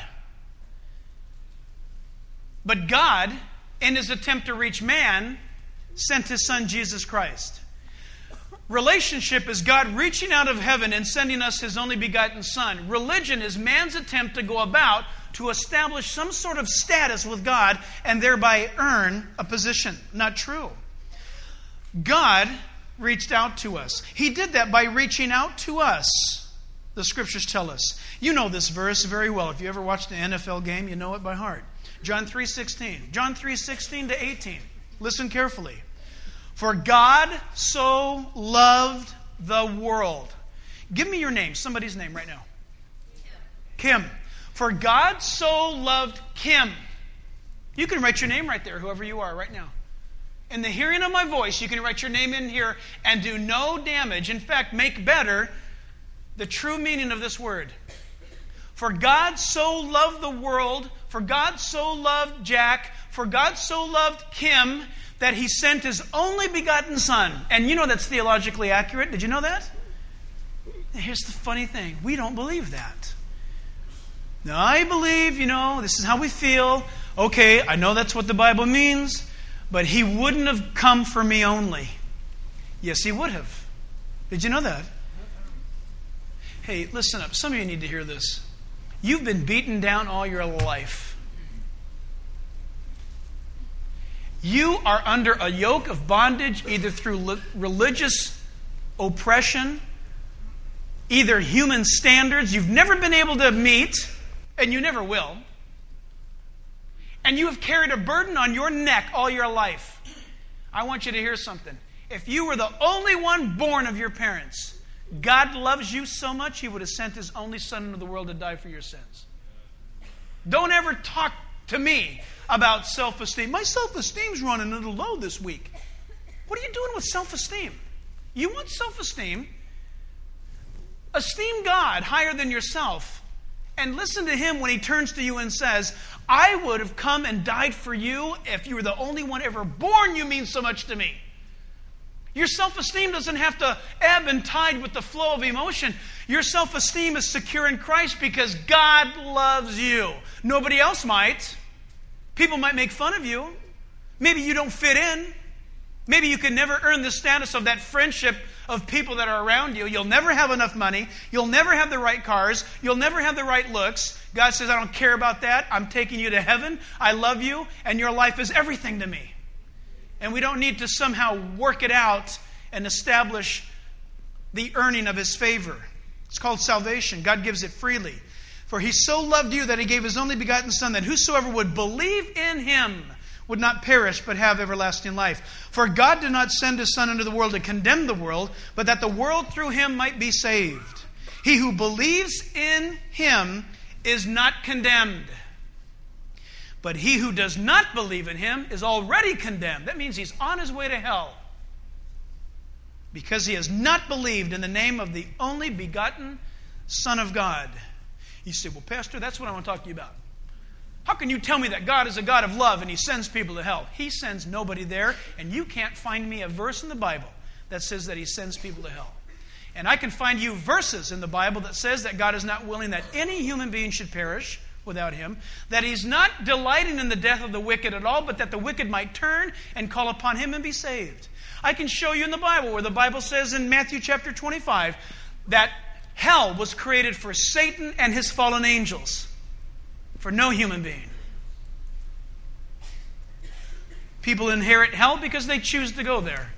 Speaker 1: But God, in His attempt to reach man, sent His Son, Jesus Christ. Relationship is God reaching out of heaven and sending us His only begotten Son. Religion is man's attempt to go about to establish some sort of status with God and thereby earn a position. Not true. God reached out to us. He did that by reaching out to us. The Scriptures tell us. You know this verse very well. If you ever watched an NFL game, you know it by heart. John 3:16. John 3:16 to 18. Listen carefully. For God so loved the world. Give me your name, somebody's name right now. Kim. For God so loved Kim. You can write your name right there, whoever you are right now. In the hearing of my voice, you can write your name in here and do no damage. In fact, make better the true meaning of this word. For God so loved the world, for God so loved Jack, for God so loved Kim, that He sent His only begotten Son. And you know that's theologically accurate. Did you know that? Here's the funny thing. We don't believe that. Now, I believe, this is how we feel. Okay, I know that's what the Bible means. But He wouldn't have come for me only. Yes, He would have. Did you know that? Hey, listen up. Some of you need to hear this. You've been beaten down all your life. You are under a yoke of bondage either through religious oppression, either human standards you've never been able to meet, and you never will. And you have carried a burden on your neck all your life. I want you to hear something. If you were the only one born of your parents, God loves you so much, He would have sent His only Son into the world to die for your sins. Don't ever talk to me about self-esteem. My self-esteem's running a little low this week. What are you doing with self-esteem? You want self-esteem? Esteem God higher than yourself. And listen to Him when He turns to you and says, I would have come and died for you if you were the only one ever born. You mean so much to me. Your self-esteem doesn't have to ebb and tide with the flow of emotion. Your self-esteem is secure in Christ because God loves you. Nobody else might. People might make fun of you. Maybe you don't fit in. Maybe you can never earn the status of that friendship of people that are around you. You'll never have enough money. You'll never have the right cars. You'll never have the right looks. God says, I don't care about that. I'm taking you to heaven. I love you, and your life is everything to me. And we don't need to somehow work it out and establish the earning of His favor. It's called salvation. God gives it freely. For He so loved you that He gave His only begotten Son, that whosoever would believe in Him would not perish, but have everlasting life. For God did not send His Son into the world to condemn the world, but that the world through Him might be saved. He who believes in Him is not condemned, But he who does not believe in him is already condemned. That means he's on his way to hell, because he has not believed in the name of the only begotten Son of God. You say, well, Pastor, that's what I want to talk to you about. How can you tell me that God is a God of love and he sends people to hell? He sends nobody there, and you can't find me a verse in the Bible that says that he sends people to hell. And I can find you verses in the Bible that says that God is not willing that any human being should perish without him, that he's not delighting in the death of the wicked at all, but that the wicked might turn and call upon him and be saved. I can show you in the Bible where the Bible says in Matthew chapter 25 that hell was created for Satan and his fallen angels, for no human being. People inherit hell because they choose to go there.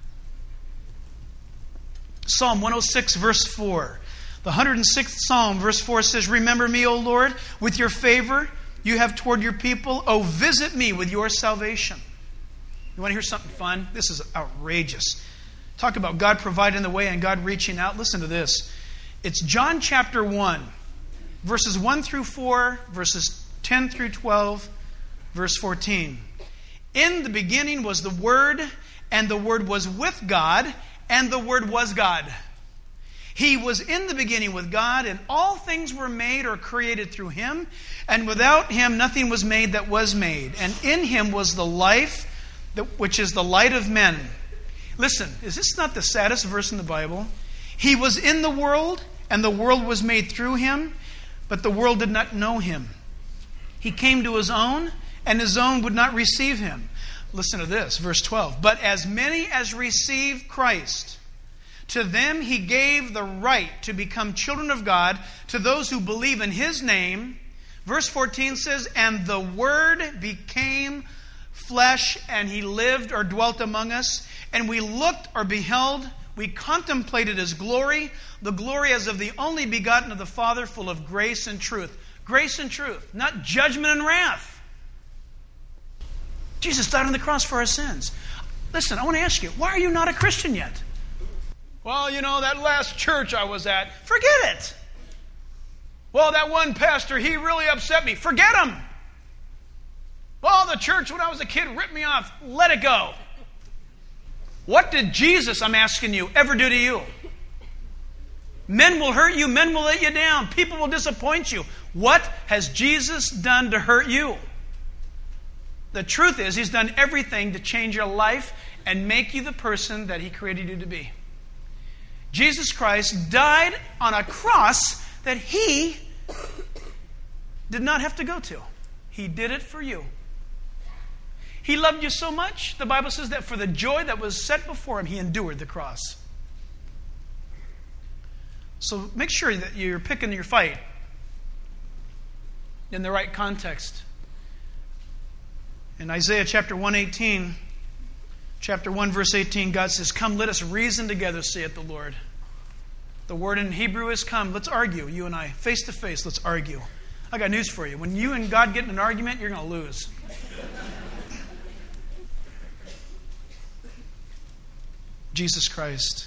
Speaker 1: Psalm 106 verse 4. The 106th Psalm, verse 4 says, remember me, O Lord, with your favor you have toward your people. O visit me with your salvation. You want to hear something fun? This is outrageous. Talk about God providing the way and God reaching out. Listen to this. It's John chapter 1, verses 1 through 4, verses 10 through 12, verse 14. In the beginning was the Word, and the Word was with God, and the Word was God. He was in the beginning with God, and all things were made or created through him, and without him nothing was made that was made. And in him was the life, which is the light of men. Listen, is this not the saddest verse in the Bible? He was in the world, and the world was made through him, but the world did not know him. He came to his own, and his own would not receive him. Listen to this, verse 12. But as many as received Christ, to them he gave the right to become children of God, to those who believe in his name. Verse 14 says, and the Word became flesh, and he lived or dwelt among us. And we looked or beheld, we contemplated his glory, the glory as of the only begotten of the Father, full of grace and truth. Grace and truth, not judgment and wrath. Jesus died on the cross for our sins. Listen, I want to ask you, why are you not a Christian yet? Well, you know, that last church I was at, forget it. Well, that one pastor, he really upset me. Forget him. Well, the church when I was a kid ripped me off. Let it go. What did Jesus, I'm asking you, ever do to you? Men will hurt you. Men will let you down. People will disappoint you. What has Jesus done to hurt you? The truth is, he's done everything to change your life and make you the person that he created you to be. Jesus Christ died on a cross that he did not have to go to. He did it for you. He loved you so much, the Bible says that for the joy that was set before him, he endured the cross. So make sure that you're picking your fight in the right context. In Isaiah chapter 118, chapter 1, verse 18, God says, come, let us reason together, saith the Lord. The word in Hebrew is come. Let's argue, you and I, face to face, let's argue. I got news for you. When you and God get in an argument, you're going to lose. Jesus Christ.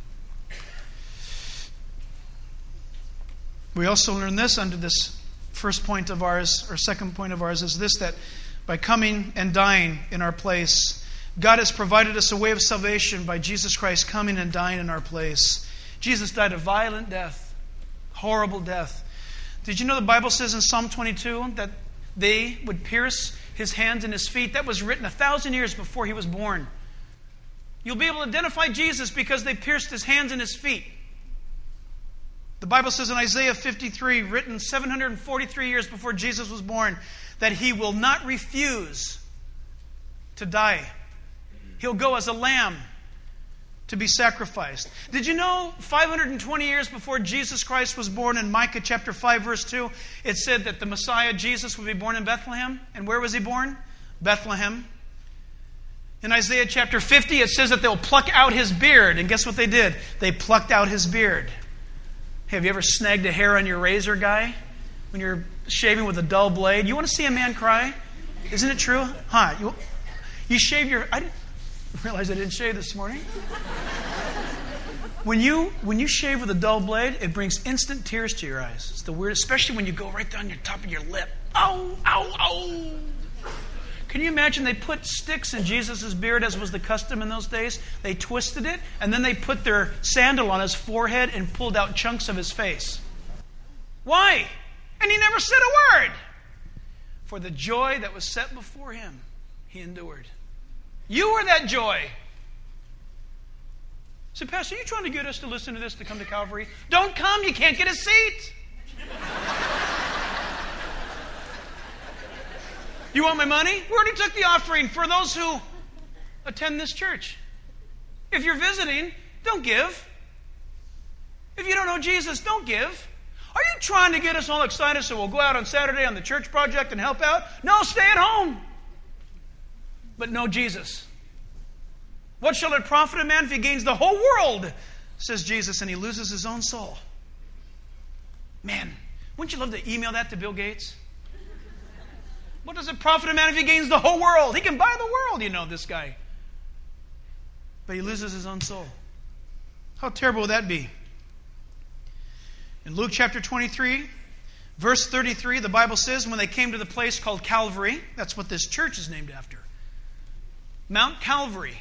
Speaker 1: We also learn this under this first point of ours, or second point of ours, is this, that by coming and dying in our place, God has provided us a way of salvation by Jesus Christ coming and dying in our place. Jesus died a violent death, horrible death. Did you know the Bible says in Psalm 22 that they would pierce his hands and his feet? That was written 1,000 years before he was born. You'll be able to identify Jesus because they pierced his hands and his feet. The Bible says in Isaiah 53, written 743 years before Jesus was born, that he will not refuse to die. He'll go as a lamb to be sacrificed. Did you know 520 years before Jesus Christ was born, in Micah chapter 5 verse 2, it said that the Messiah Jesus would be born in Bethlehem? And where was he born? Bethlehem. In Isaiah chapter 50 it says that they'll pluck out his beard. And guess what they did? They plucked out his beard. Hey, have you ever snagged a hair on your razor, guy? When you're shaving with a dull blade? You want to see a man cry? Isn't it true? Huh? You shave your... I didn't realize I didn't shave this morning. When you shave with a dull blade, it brings instant tears to your eyes. It's the weirdest, especially when you go right down your top of your lip. Ow, ow, ow. Can you imagine they put sticks in Jesus' beard, as was the custom in those days? They twisted it, and then they put their sandal on his forehead and pulled out chunks of his face. Why? And he never said a word. For the joy that was set before him, he endured. You are that joy. So, Pastor, are you trying to get us to listen to this to come to Calvary? Don't come, you can't get a seat. You want my money? We already took the offering for those who attend this church. If you're visiting, don't give. If you don't know Jesus, don't give. Are you trying to get us all excited so we'll go out on Saturday on the church project and help out? No, stay at home. But know Jesus. What shall it profit a man if he gains the whole world, says Jesus, and he loses his own soul? Man, wouldn't you love to email that to Bill Gates? What does it profit a man if he gains the whole world? He can buy the world, you know, this guy. But he loses his own soul. How terrible would that be? In Luke chapter 23, verse 33, the Bible says, when they came to the place called Calvary, that's what this church is named after, Mount Calvary,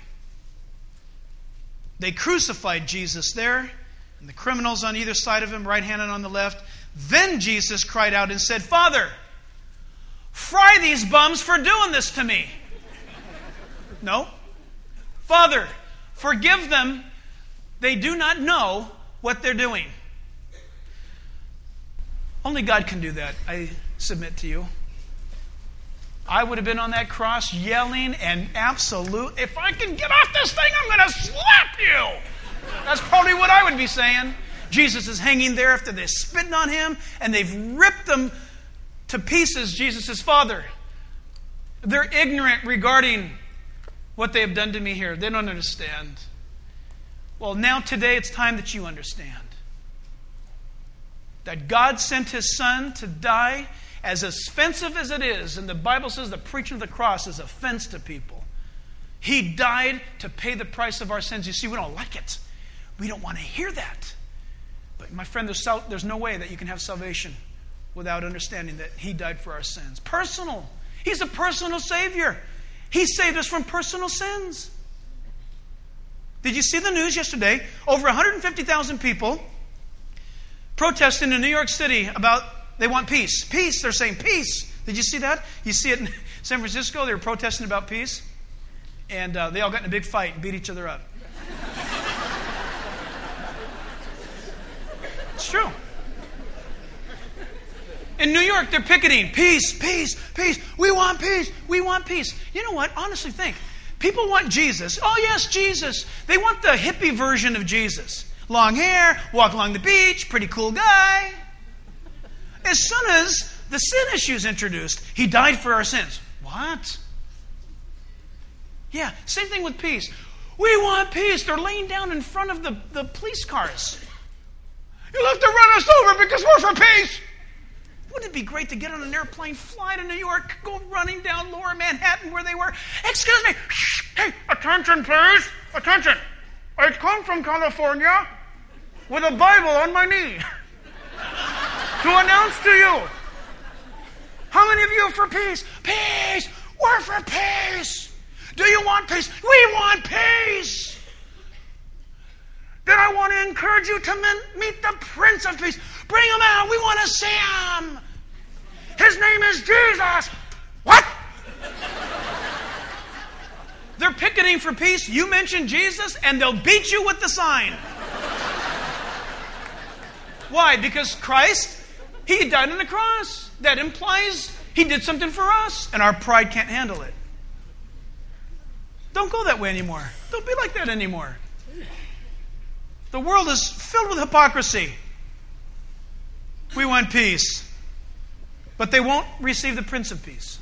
Speaker 1: they crucified Jesus there, and the criminals on either side of him, right hand and on the left. Then Jesus cried out and said, Father, fry these bums for doing this to me. No. Father, forgive them. They do not know what they're doing. Only God can do that, I submit to you. I would have been on that cross yelling and absolute, if I can get off this thing, I'm going to slap you. That's probably what I would be saying. Jesus is hanging there after they're spitting on him, and they've ripped them to pieces, Jesus' Father. They're ignorant regarding what they have done to me here. They don't understand. Well, now today it's time that you understand. That God sent His Son to die, as offensive as it is, and the Bible says the preaching of the cross is offense to people. He died to pay the price of our sins. You see, we don't like it. We don't want to hear that. But my friend, there's no way that you can have salvation without understanding that He died for our sins. Personal. He's a personal Savior. He saved us from personal sins. Did you see the news yesterday? Over 150,000 people protesting in New York City about they want peace. Peace, they're saying peace. Did you see that? You see it in San Francisco? They were protesting about peace. And they all got in a big fight and beat each other up. It's true. In New York, they're picketing. Peace, peace, peace. We want peace. We want peace. You know what? Honestly, think. People want Jesus. Oh, yes, Jesus. They want the hippie version of Jesus. Long hair, walk along the beach, pretty cool guy. As soon as the sin issue is introduced, He died for our sins. What? Yeah, same thing with peace. We want peace. They're laying down in front of the police cars. You'll have to run us over because we're for peace. Wouldn't it be great to get on an airplane, fly to New York, go running down Lower Manhattan where they were? Excuse me. Hey, attention, please. Attention. I come from California with a Bible on my knee to announce to you. How many of you are for peace? Peace. We're for peace. Do you want peace? We want peace. Then I want to encourage you to meet the Prince of Peace. Bring him out. We want to see him. His name is Jesus. What? They're picketing for peace. You mention Jesus, and they'll beat you with the sign. Why? Because Christ, He died on the cross. That implies He did something for us, and our pride can't handle it. Don't go that way anymore. Don't be like that anymore. The world is filled with hypocrisy. We want peace, but they won't receive the Prince of Peace.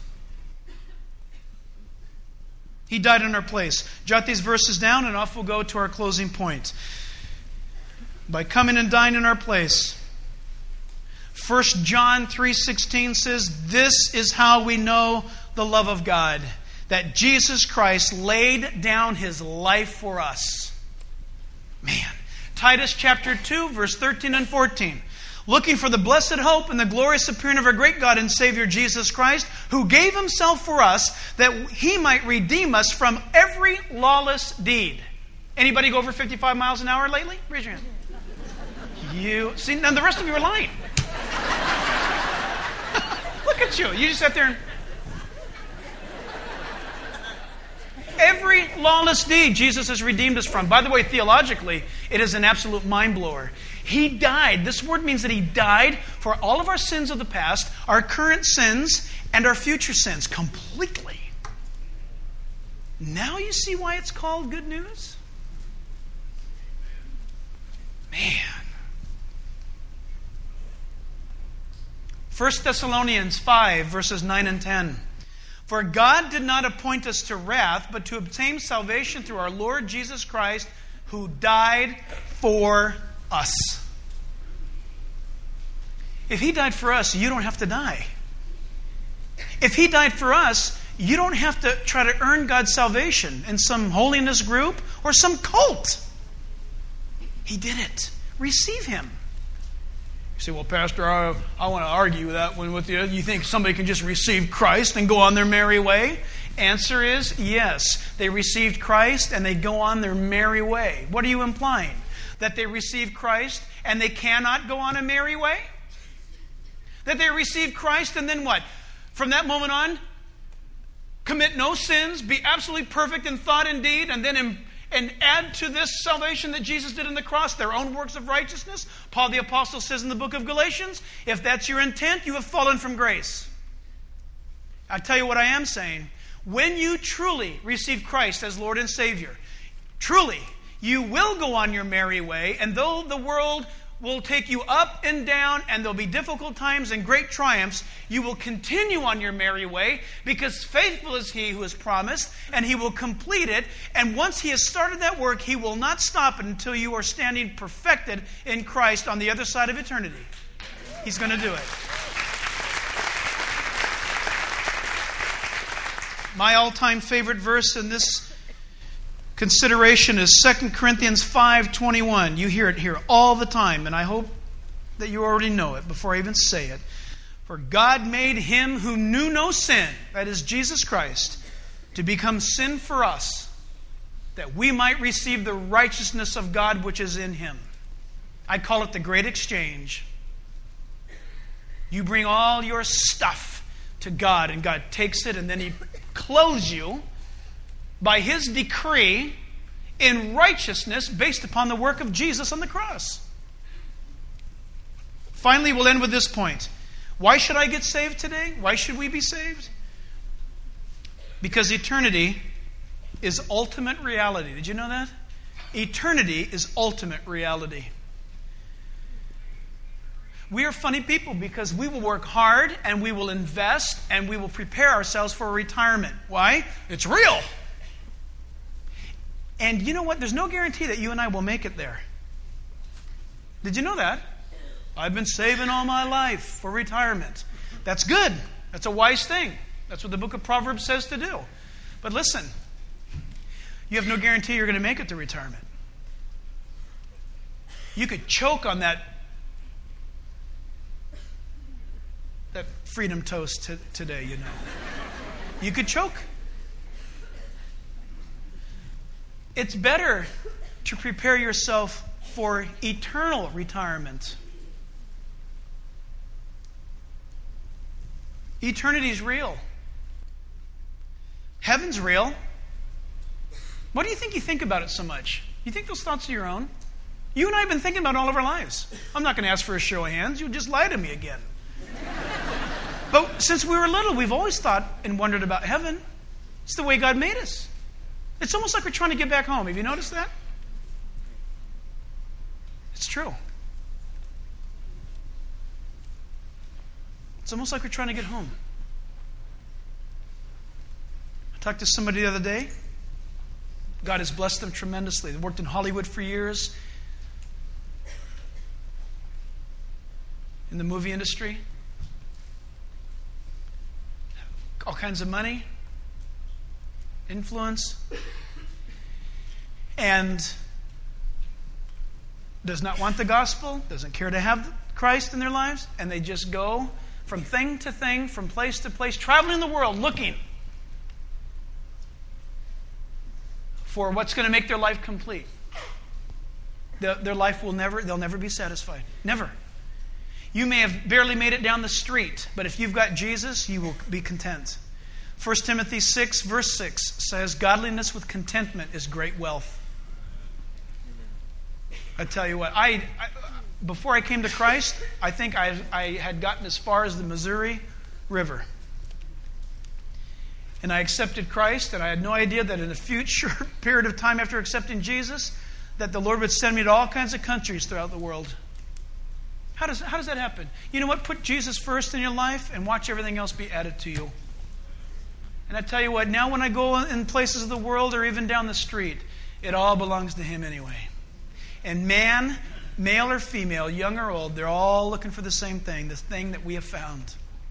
Speaker 1: He died in our place. Jot these verses down, and off we'll go to our closing point. By coming and dying in our place. 1 John 3:16 says, this is how we know the love of God, that Jesus Christ laid down His life for us. Man. Titus chapter 2, verse 13 and 14. looking for the blessed hope and the glorious appearing of our great God and Savior Jesus Christ, who gave himself for us that he might redeem us from every lawless deed. Anybody go over 55 miles an hour lately? Raise your hand. You see, now the rest of you are lying. Look at you. You just sat there and... Every lawless deed Jesus has redeemed us from. By the way, theologically, it is an absolute mind blower. He died. This word means that he died for all of our sins of the past, our current sins, and our future sins completely. Now you see why it's called good news? Man. 1 Thessalonians 5, verses 9 and 10. For God did not appoint us to wrath, but to obtain salvation through our Lord Jesus Christ, who died for us. If he died for us, you don't have to die. If he died for us, you don't have to try to earn God's salvation in some holiness group or some cult. He did it. Receive him. You say, well, Pastor, I want to argue that one with you. You think somebody can just receive Christ and go on their merry way? Answer is yes. They received Christ and they go on their merry way. What are you implying? That they received Christ and they cannot go on a merry way? That they received Christ and then what? From that moment on, commit no sins, be absolutely perfect in thought and deed, and then and add to this salvation that Jesus did on the cross their own works of righteousness? Paul the Apostle says in the book of Galatians, if that's your intent, you have fallen from grace. I tell you what I am saying. When you truly receive Christ as Lord and Savior, truly, you will go on your merry way, and though the world will take you up and down, and there'll be difficult times and great triumphs, you will continue on your merry way, because faithful is he who has promised, and he will complete it. And once he has started that work, he will not stop it until you are standing perfected in Christ on the other side of eternity. He's going to do it. My all-time favorite verse in this consideration is 2 Corinthians 5:21. You hear it here all the time, and I hope that you already know it before I even say it. For God made him who knew no sin, that is Jesus Christ, to become sin for us, that we might receive the righteousness of God which is in him. I call it the great exchange. You bring all your stuff to God, and God takes it, and then he clothes you by his decree in righteousness based upon the work of Jesus on the cross. Finally, we'll end with this point. Why should I get saved today? Why should we be saved? Because eternity is ultimate reality. Did you know that? Eternity is ultimate reality. We are funny people because we will work hard and we will invest and we will prepare ourselves for retirement. Why? It's real. And you know what? There's no guarantee that you and I will make it there. Did you know that? I've been saving all my life for retirement. That's good. That's a wise thing. That's what the book of Proverbs says to do. But listen, you have no guarantee you're going to make it to retirement. You could choke on that freedom toast today, you know. You could choke. It's better to prepare yourself for eternal retirement. Eternity is real. Heaven's real. What do you think about it so much? You think those thoughts are your own? You and I have been thinking about it all of our lives. I'm not going to ask for a show of hands. You'll just lie to me again. But since we were little, we've always thought and wondered about heaven. It's the way God made us. It's almost like we're trying to get back home. Have you noticed that? It's true. It's almost like we're trying to get home. I talked to somebody the other day. God has blessed them tremendously. They worked in Hollywood for years, in the movie industry. All kinds of money, influence. And does not want the gospel, doesn't care to have Christ in their lives, and they just go from thing to thing, from place to place, traveling the world looking for what's going to make their life complete. Their life they'll never be satisfied. Never. You may have barely made it down the street, but if you've got Jesus, you will be content. 1 Timothy 6, verse 6 says, godliness with contentment is great wealth. I tell you what, before I came to Christ, I think I had gotten as far as the Missouri River. And I accepted Christ, and I had no idea that in a future period of time after accepting Jesus, that the Lord would send me to all kinds of countries throughout the world. How does that happen? You know what? Put Jesus first in your life and watch everything else be added to you. And I tell you what, now when I go in places of the world or even down the street, it all belongs to Him anyway. And man, male or female, young or old, they're all looking for the same thing, the thing that we have found.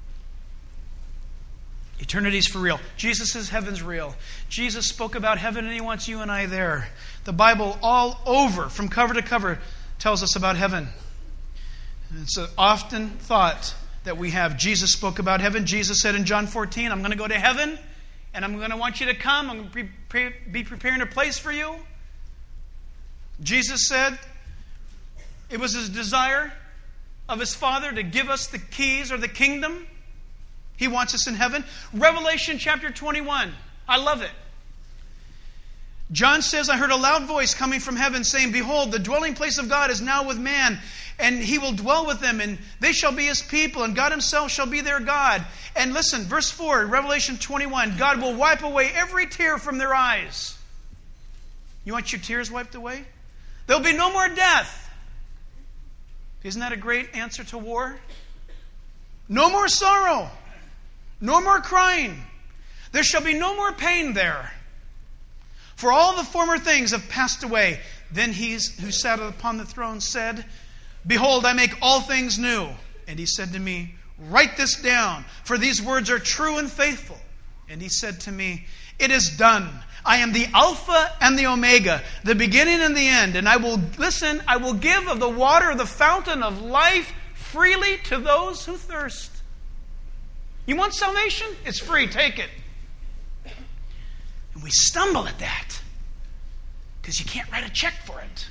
Speaker 1: Eternity's for real. Jesus says heaven's real. Jesus spoke about heaven and He wants you and I there. The Bible all over, from cover to cover, tells us about heaven. And it's an often thought that we have. Jesus spoke about heaven. Jesus said in John 14, I'm going to go to heaven and I'm going to want you to come. I'm going to be preparing a place for you. Jesus said it was His desire of His Father to give us the keys or the kingdom. He wants us in heaven. Revelation chapter 21. I love it. John says, I heard a loud voice coming from heaven saying, behold, the dwelling place of God is now with man, and He will dwell with them, and they shall be His people, and God Himself shall be their God. And listen, verse 4, Revelation 21, God will wipe away every tear from their eyes. You want your tears wiped away? There'll be no more death. Isn't that a great answer to war? No more sorrow. No more crying. There shall be no more pain there. For all the former things have passed away. Then He who sat upon the throne said, behold, I make all things new. And He said to me, write this down, for these words are true and faithful. And He said to me, it is done. I am the Alpha and the Omega, the beginning and the end. And I will give of the water of the fountain of life freely to those who thirst. You want salvation? It's free. Take it. And we stumble at that because you can't write a check for it.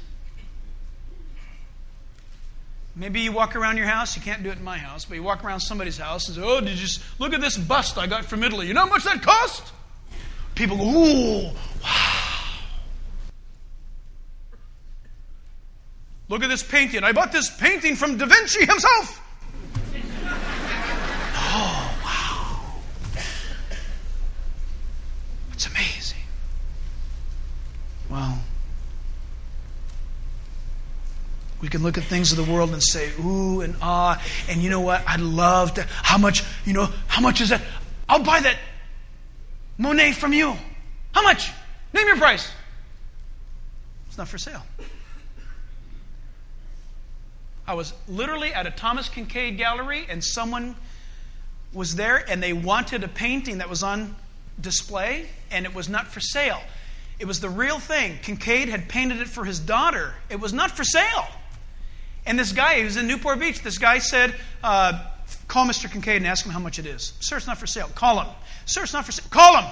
Speaker 1: Maybe you walk around your house. You can't do it in my house, but you walk around somebody's house and say, oh, did you look at this bust I got from Italy? You know how much that cost? People go, ooh, wow. Look at this painting. I bought this painting from Da Vinci himself. Oh, wow. It's amazing. Wow. We can look at things of the world and say, ooh and ah. And you know what? I'd love to. How much is that? I'll buy that Monet from you. How much? Name your price. It's not for sale. I was literally at a Thomas Kinkade gallery and someone was there and they wanted a painting that was on display and it was not for sale. It was the real thing. Kinkade had painted it for his daughter. It was not for sale. And this guy, he was in Newport Beach, this guy said, call Mr. Kinkade and ask him how much it is. Sir, it's not for sale. Call him. Sir, it's not for sale. Call him.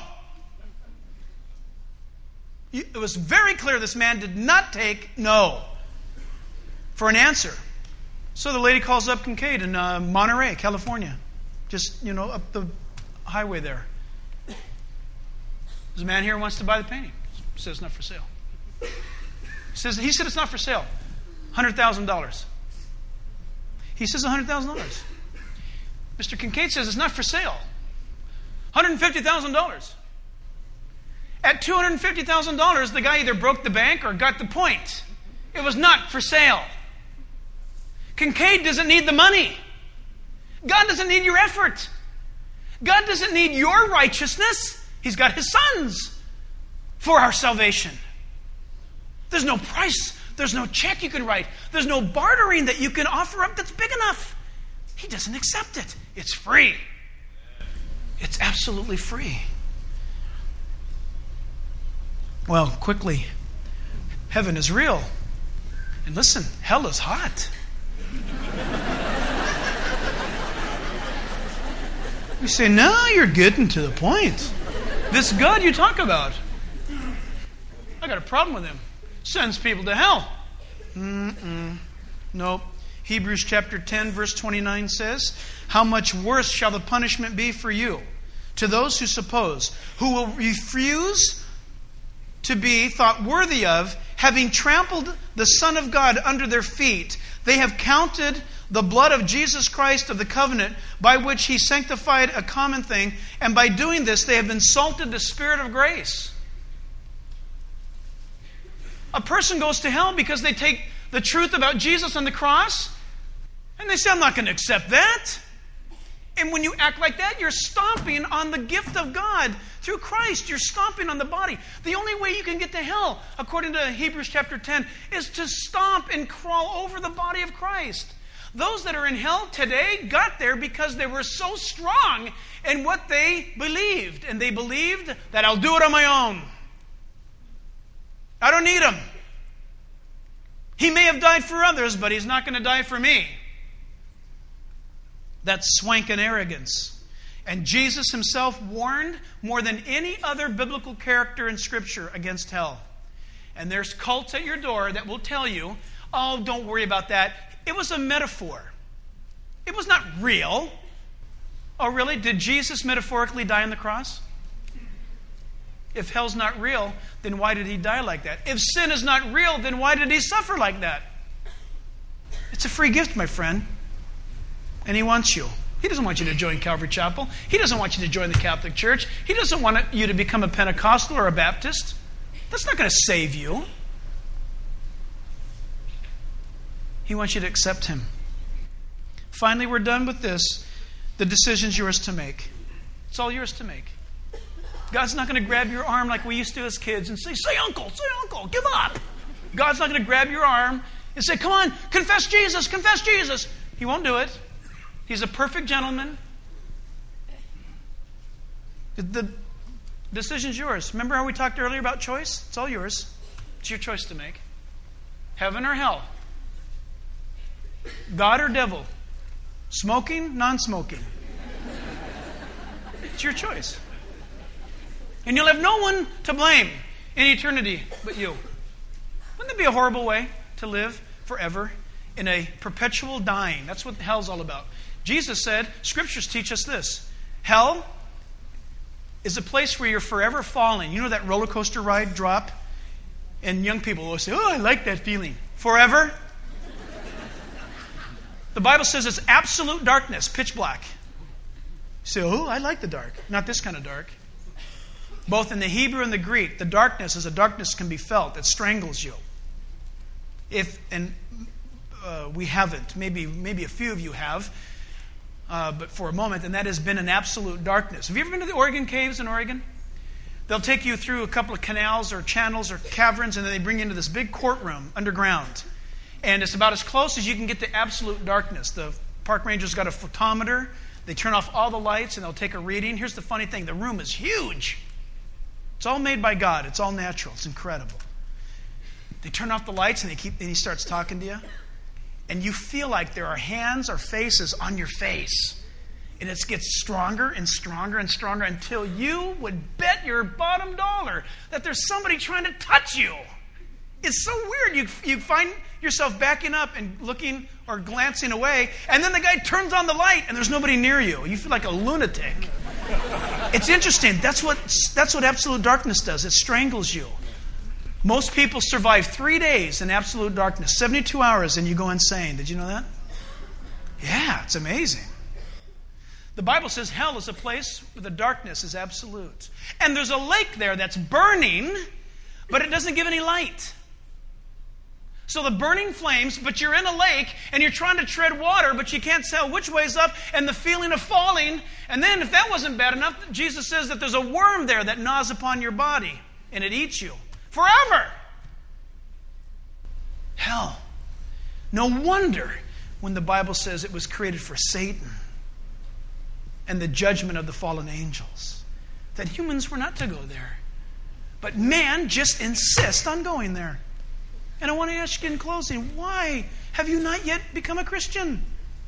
Speaker 1: It was very clear this man did not take no for an answer. So the lady calls up Kinkade in Monterey, California. Just, up the highway there. There's a man here who wants to buy the painting. He says it's not for sale. He said it's not for sale. $100,000. He says $100,000. Mr. Kinkade says it's not for sale. $150,000. At $250,000, the guy either broke the bank or got the point. It was not for sale. Kinkade doesn't need the money. God doesn't need your effort. God doesn't need your righteousness. He's got His Son's for our salvation. There's no price. There's no check you can write. There's no bartering that you can offer up that's big enough. He doesn't accept it. It's free. It's absolutely free. Well, quickly, heaven is real. And listen, hell is hot. You say, no, you're getting to the point. This God you talk about, I got a problem with him. Sends people to hell. Nope. Hebrews chapter 10, verse 29 says, how much worse shall the punishment be for you, to those who will refuse to be thought worthy of, having trampled the Son of God under their feet. They have counted the blood of Jesus Christ of the covenant by which he sanctified a common thing, and by doing this they have insulted the Spirit of grace. A person goes to hell because they take the truth about Jesus on the cross, and they say, I'm not going to accept that. And when you act like that, you're stomping on the gift of God through Christ. You're stomping on the body. The only way you can get to hell, according to Hebrews chapter 10, is to stomp and crawl over the body of Christ. Those that are in hell today got there because they were so strong in what they believed. And they believed that I'll do it on my own. I don't need him. He may have died for others, but he's not going to die for me. That's swank and arrogance. And Jesus himself warned more than any other biblical character in Scripture against hell. And there's cults at your door that will tell you, oh, don't worry about that. It was a metaphor. It was not real. Oh, really? Did Jesus metaphorically die on the cross? If hell's not real, then why did he die like that? If sin is not real, then why did he suffer like that? It's a free gift, my friend. And he wants you. He doesn't want you to join Calvary Chapel. He doesn't want you to join the Catholic Church. He doesn't want you to become a Pentecostal or a Baptist. That's not going to save you. He wants you to accept him. Finally, we're done with this. The decision's yours to make. It's all yours to make. God's not going to grab your arm like we used to as kids and say, say uncle, give up. God's not going to grab your arm and say, come on, confess Jesus, confess Jesus. He won't do it. He's a perfect gentleman. The decision's yours. Remember how we talked earlier about choice? It's all yours. It's your choice to make. Heaven or hell. God or devil. Smoking, non-smoking. It's your choice. And you'll have no one to blame in eternity but you. Wouldn't that be a horrible way to live forever in a perpetual dying? That's what hell's all about. Jesus said, Scriptures teach us this. Hell is a place where you're forever falling. You know that roller coaster ride drop? And young people will say, oh, I like that feeling. Forever? The Bible says it's absolute darkness, pitch black. You say, oh, I like the dark. Not this kind of dark. Both in the Hebrew and the Greek, the darkness is a darkness can be felt. It strangles you. We haven't. Maybe a few of you have. But for a moment, and that has been an absolute darkness. Have you ever been to the Oregon Caves in Oregon? They'll take you through a couple of canals or channels or caverns, and then they bring you into this big courtroom underground. And it's about as close as you can get to absolute darkness. The park ranger's got a photometer. They turn off all the lights, and they'll take a reading. Here's the funny thing. The room is huge. It's all made by God. It's all natural. It's incredible. They turn off the lights, and he starts talking to you. And you feel like there are hands or faces on your face. And it gets stronger and stronger and stronger until you would bet your bottom dollar that there's somebody trying to touch you. It's so weird. You find yourself backing up and looking or glancing away, and then the guy turns on the light and there's nobody near you. You feel like a lunatic. It's interesting. That's what absolute darkness does. It strangles you. Most people survive 3 days in absolute darkness, 72 hours, and you go insane. Did you know that? Yeah, it's amazing. The Bible says hell is a place where the darkness is absolute. And there's a lake there that's burning, but it doesn't give any light. So the burning flames, but you're in a lake, and you're trying to tread water, but you can't tell which way's up, and the feeling of falling. And then, if that wasn't bad enough, Jesus says that there's a worm there that gnaws upon your body, and it eats you. Forever. Hell. No wonder when the Bible says it was created for Satan and the judgment of the fallen angels, that humans were not to go there. But man just insists on going there. And I want to ask you in closing, why have you not yet become a Christian?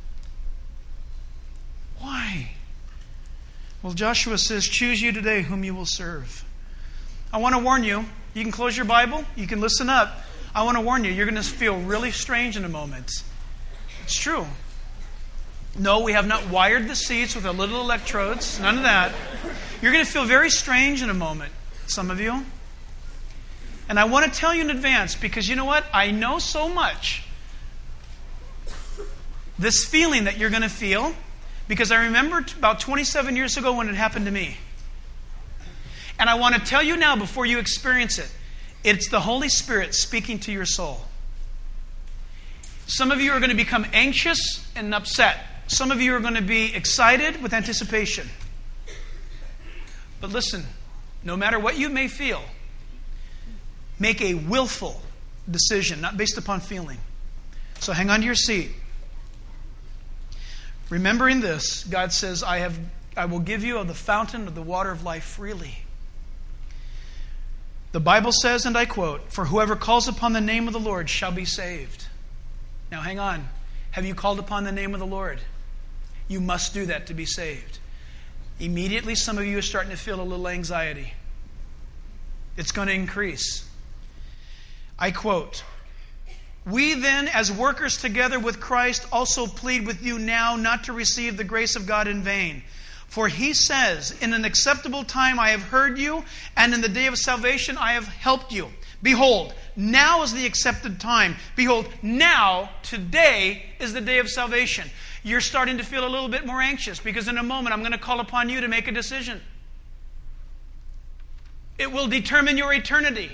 Speaker 1: Why? Well, Joshua says, choose you today whom you will serve. I want to warn you, you can close your Bible, you can listen up. I want to warn you, you're going to feel really strange in a moment. It's true. No, we have not wired the seats with our little electrodes. None of that. You're going to feel very strange in a moment, some of you. And I want to tell you in advance, because you know what? I know so much. This feeling that you're going to feel, because I remember about 27 years ago when it happened to me. And I want to tell you now before you experience it, it's the Holy Spirit speaking to your soul. Some of you are going to become anxious and upset. Some of you are going to be excited with anticipation. But listen, no matter what you may feel, make a willful decision, not based upon feeling. So hang on to your seat. Remembering this, God says, I will give you of the fountain of the water of life freely. The Bible says, and I quote, for whoever calls upon the name of the Lord shall be saved. Now hang on. Have you called upon the name of the Lord? You must do that to be saved. Immediately, some of you are starting to feel a little anxiety. It's going to increase. I quote, we then, as workers together with Christ, also plead with you now not to receive the grace of God in vain. For he says, in an acceptable time I have heard you, and in the day of salvation I have helped you. Behold, now is the accepted time. Behold, now, today, is the day of salvation. You're starting to feel a little bit more anxious, because in a moment I'm going to call upon you to make a decision. It will determine your eternity.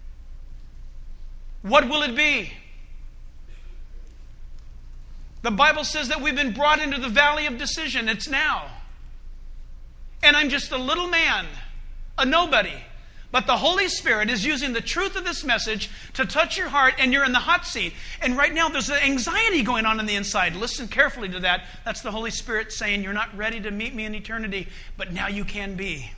Speaker 1: What will it be? The Bible says that we've been brought into the valley of decision. It's now. And I'm just a little man, a nobody. But the Holy Spirit is using the truth of this message to touch your heart, and you're in the hot seat. And right now there's an anxiety going on the inside. Listen carefully to that. That's the Holy Spirit saying, you're not ready to meet me in eternity, but now you can be.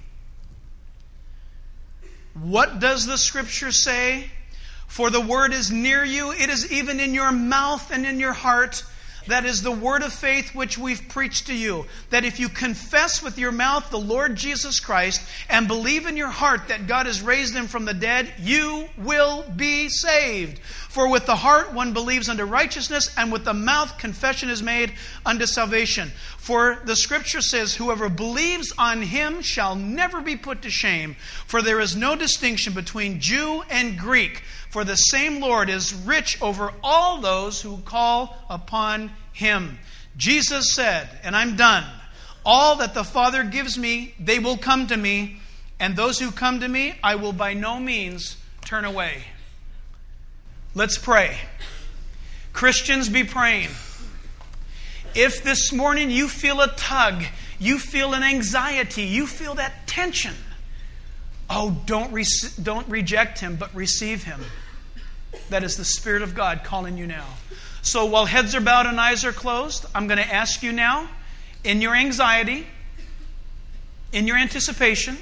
Speaker 1: What does the Scripture say? For the word is near you, it is even in your mouth and in your heart. That is the word of faith which we've preached to you. That if you confess with your mouth the Lord Jesus Christ and believe in your heart that God has raised him from the dead, you will be saved. For with the heart one believes unto righteousness, and with the mouth confession is made unto salvation. For the Scripture says, whoever believes on him shall never be put to shame. For there is no distinction between Jew and Greek. For the same Lord is rich over all those who call upon him. Jesus said, and I'm done, all that the Father gives me, they will come to me, and those who come to me, I will by no means turn away. Let's pray. Christians, be praying. If this morning you feel a tug, you feel an anxiety, you feel that tension, don't reject him, but receive him. That is the Spirit of God calling you now. So while heads are bowed and eyes are closed, I'm going to ask you now, in your anxiety, in your anticipation,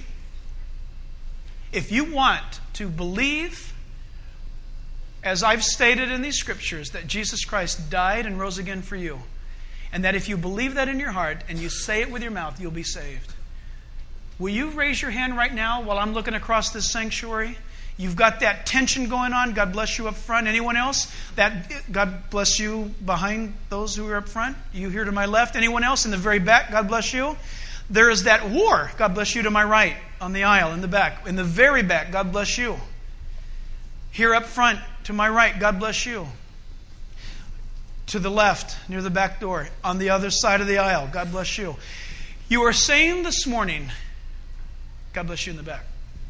Speaker 1: if you want to believe, as I've stated in these Scriptures, that Jesus Christ died and rose again for you, and that if you believe that in your heart and you say it with your mouth, you'll be saved. Will you raise your hand right now while I'm looking across this sanctuary? You've got that tension going on. God bless you up front. Anyone else? God bless you behind those who are up front. You here to my left. Anyone else in the very back? God bless you. There is that war. God bless you to my right on the aisle in the back. In the very back, God bless you. Here up front to my right, God bless you. To the left, near the back door, on the other side of the aisle, God bless you. You are saying this morning, God bless you in the back.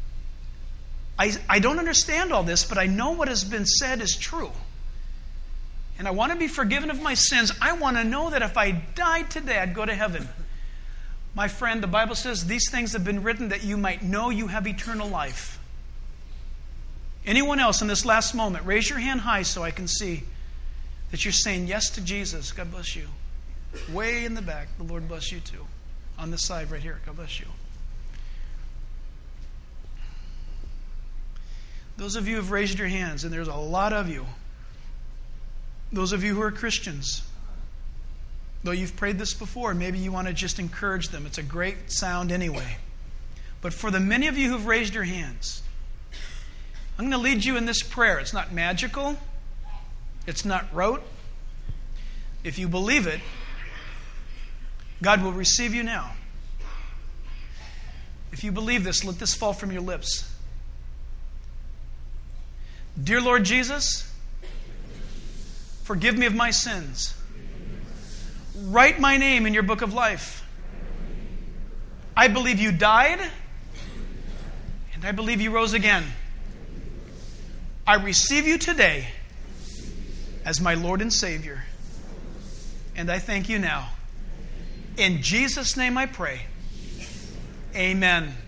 Speaker 1: I don't understand all this, but I know what has been said is true. And I want to be forgiven of my sins. I want to know that if I died today, I'd go to heaven. My friend, the Bible says these things have been written that you might know you have eternal life. Anyone else in this last moment, raise your hand high so I can see that you're saying yes to Jesus. God bless you. Way in the back, the Lord bless you too. On this side right here, God bless you. Those of you who have raised your hands, and there's a lot of you, those of you who are Christians, though you've prayed this before, maybe you want to just encourage them. It's a great sound anyway. But for the many of you who've raised your hands, I'm going to lead you in this prayer. It's not magical. It's not rote. If you believe it, God will receive you now. If you believe this, let this fall from your lips. Dear Lord Jesus, forgive me of my sins. Write my name in your book of life. I believe you died, and I believe you rose again. I receive you today as my Lord and Savior. And I thank you now. In Jesus' name I pray. Amen.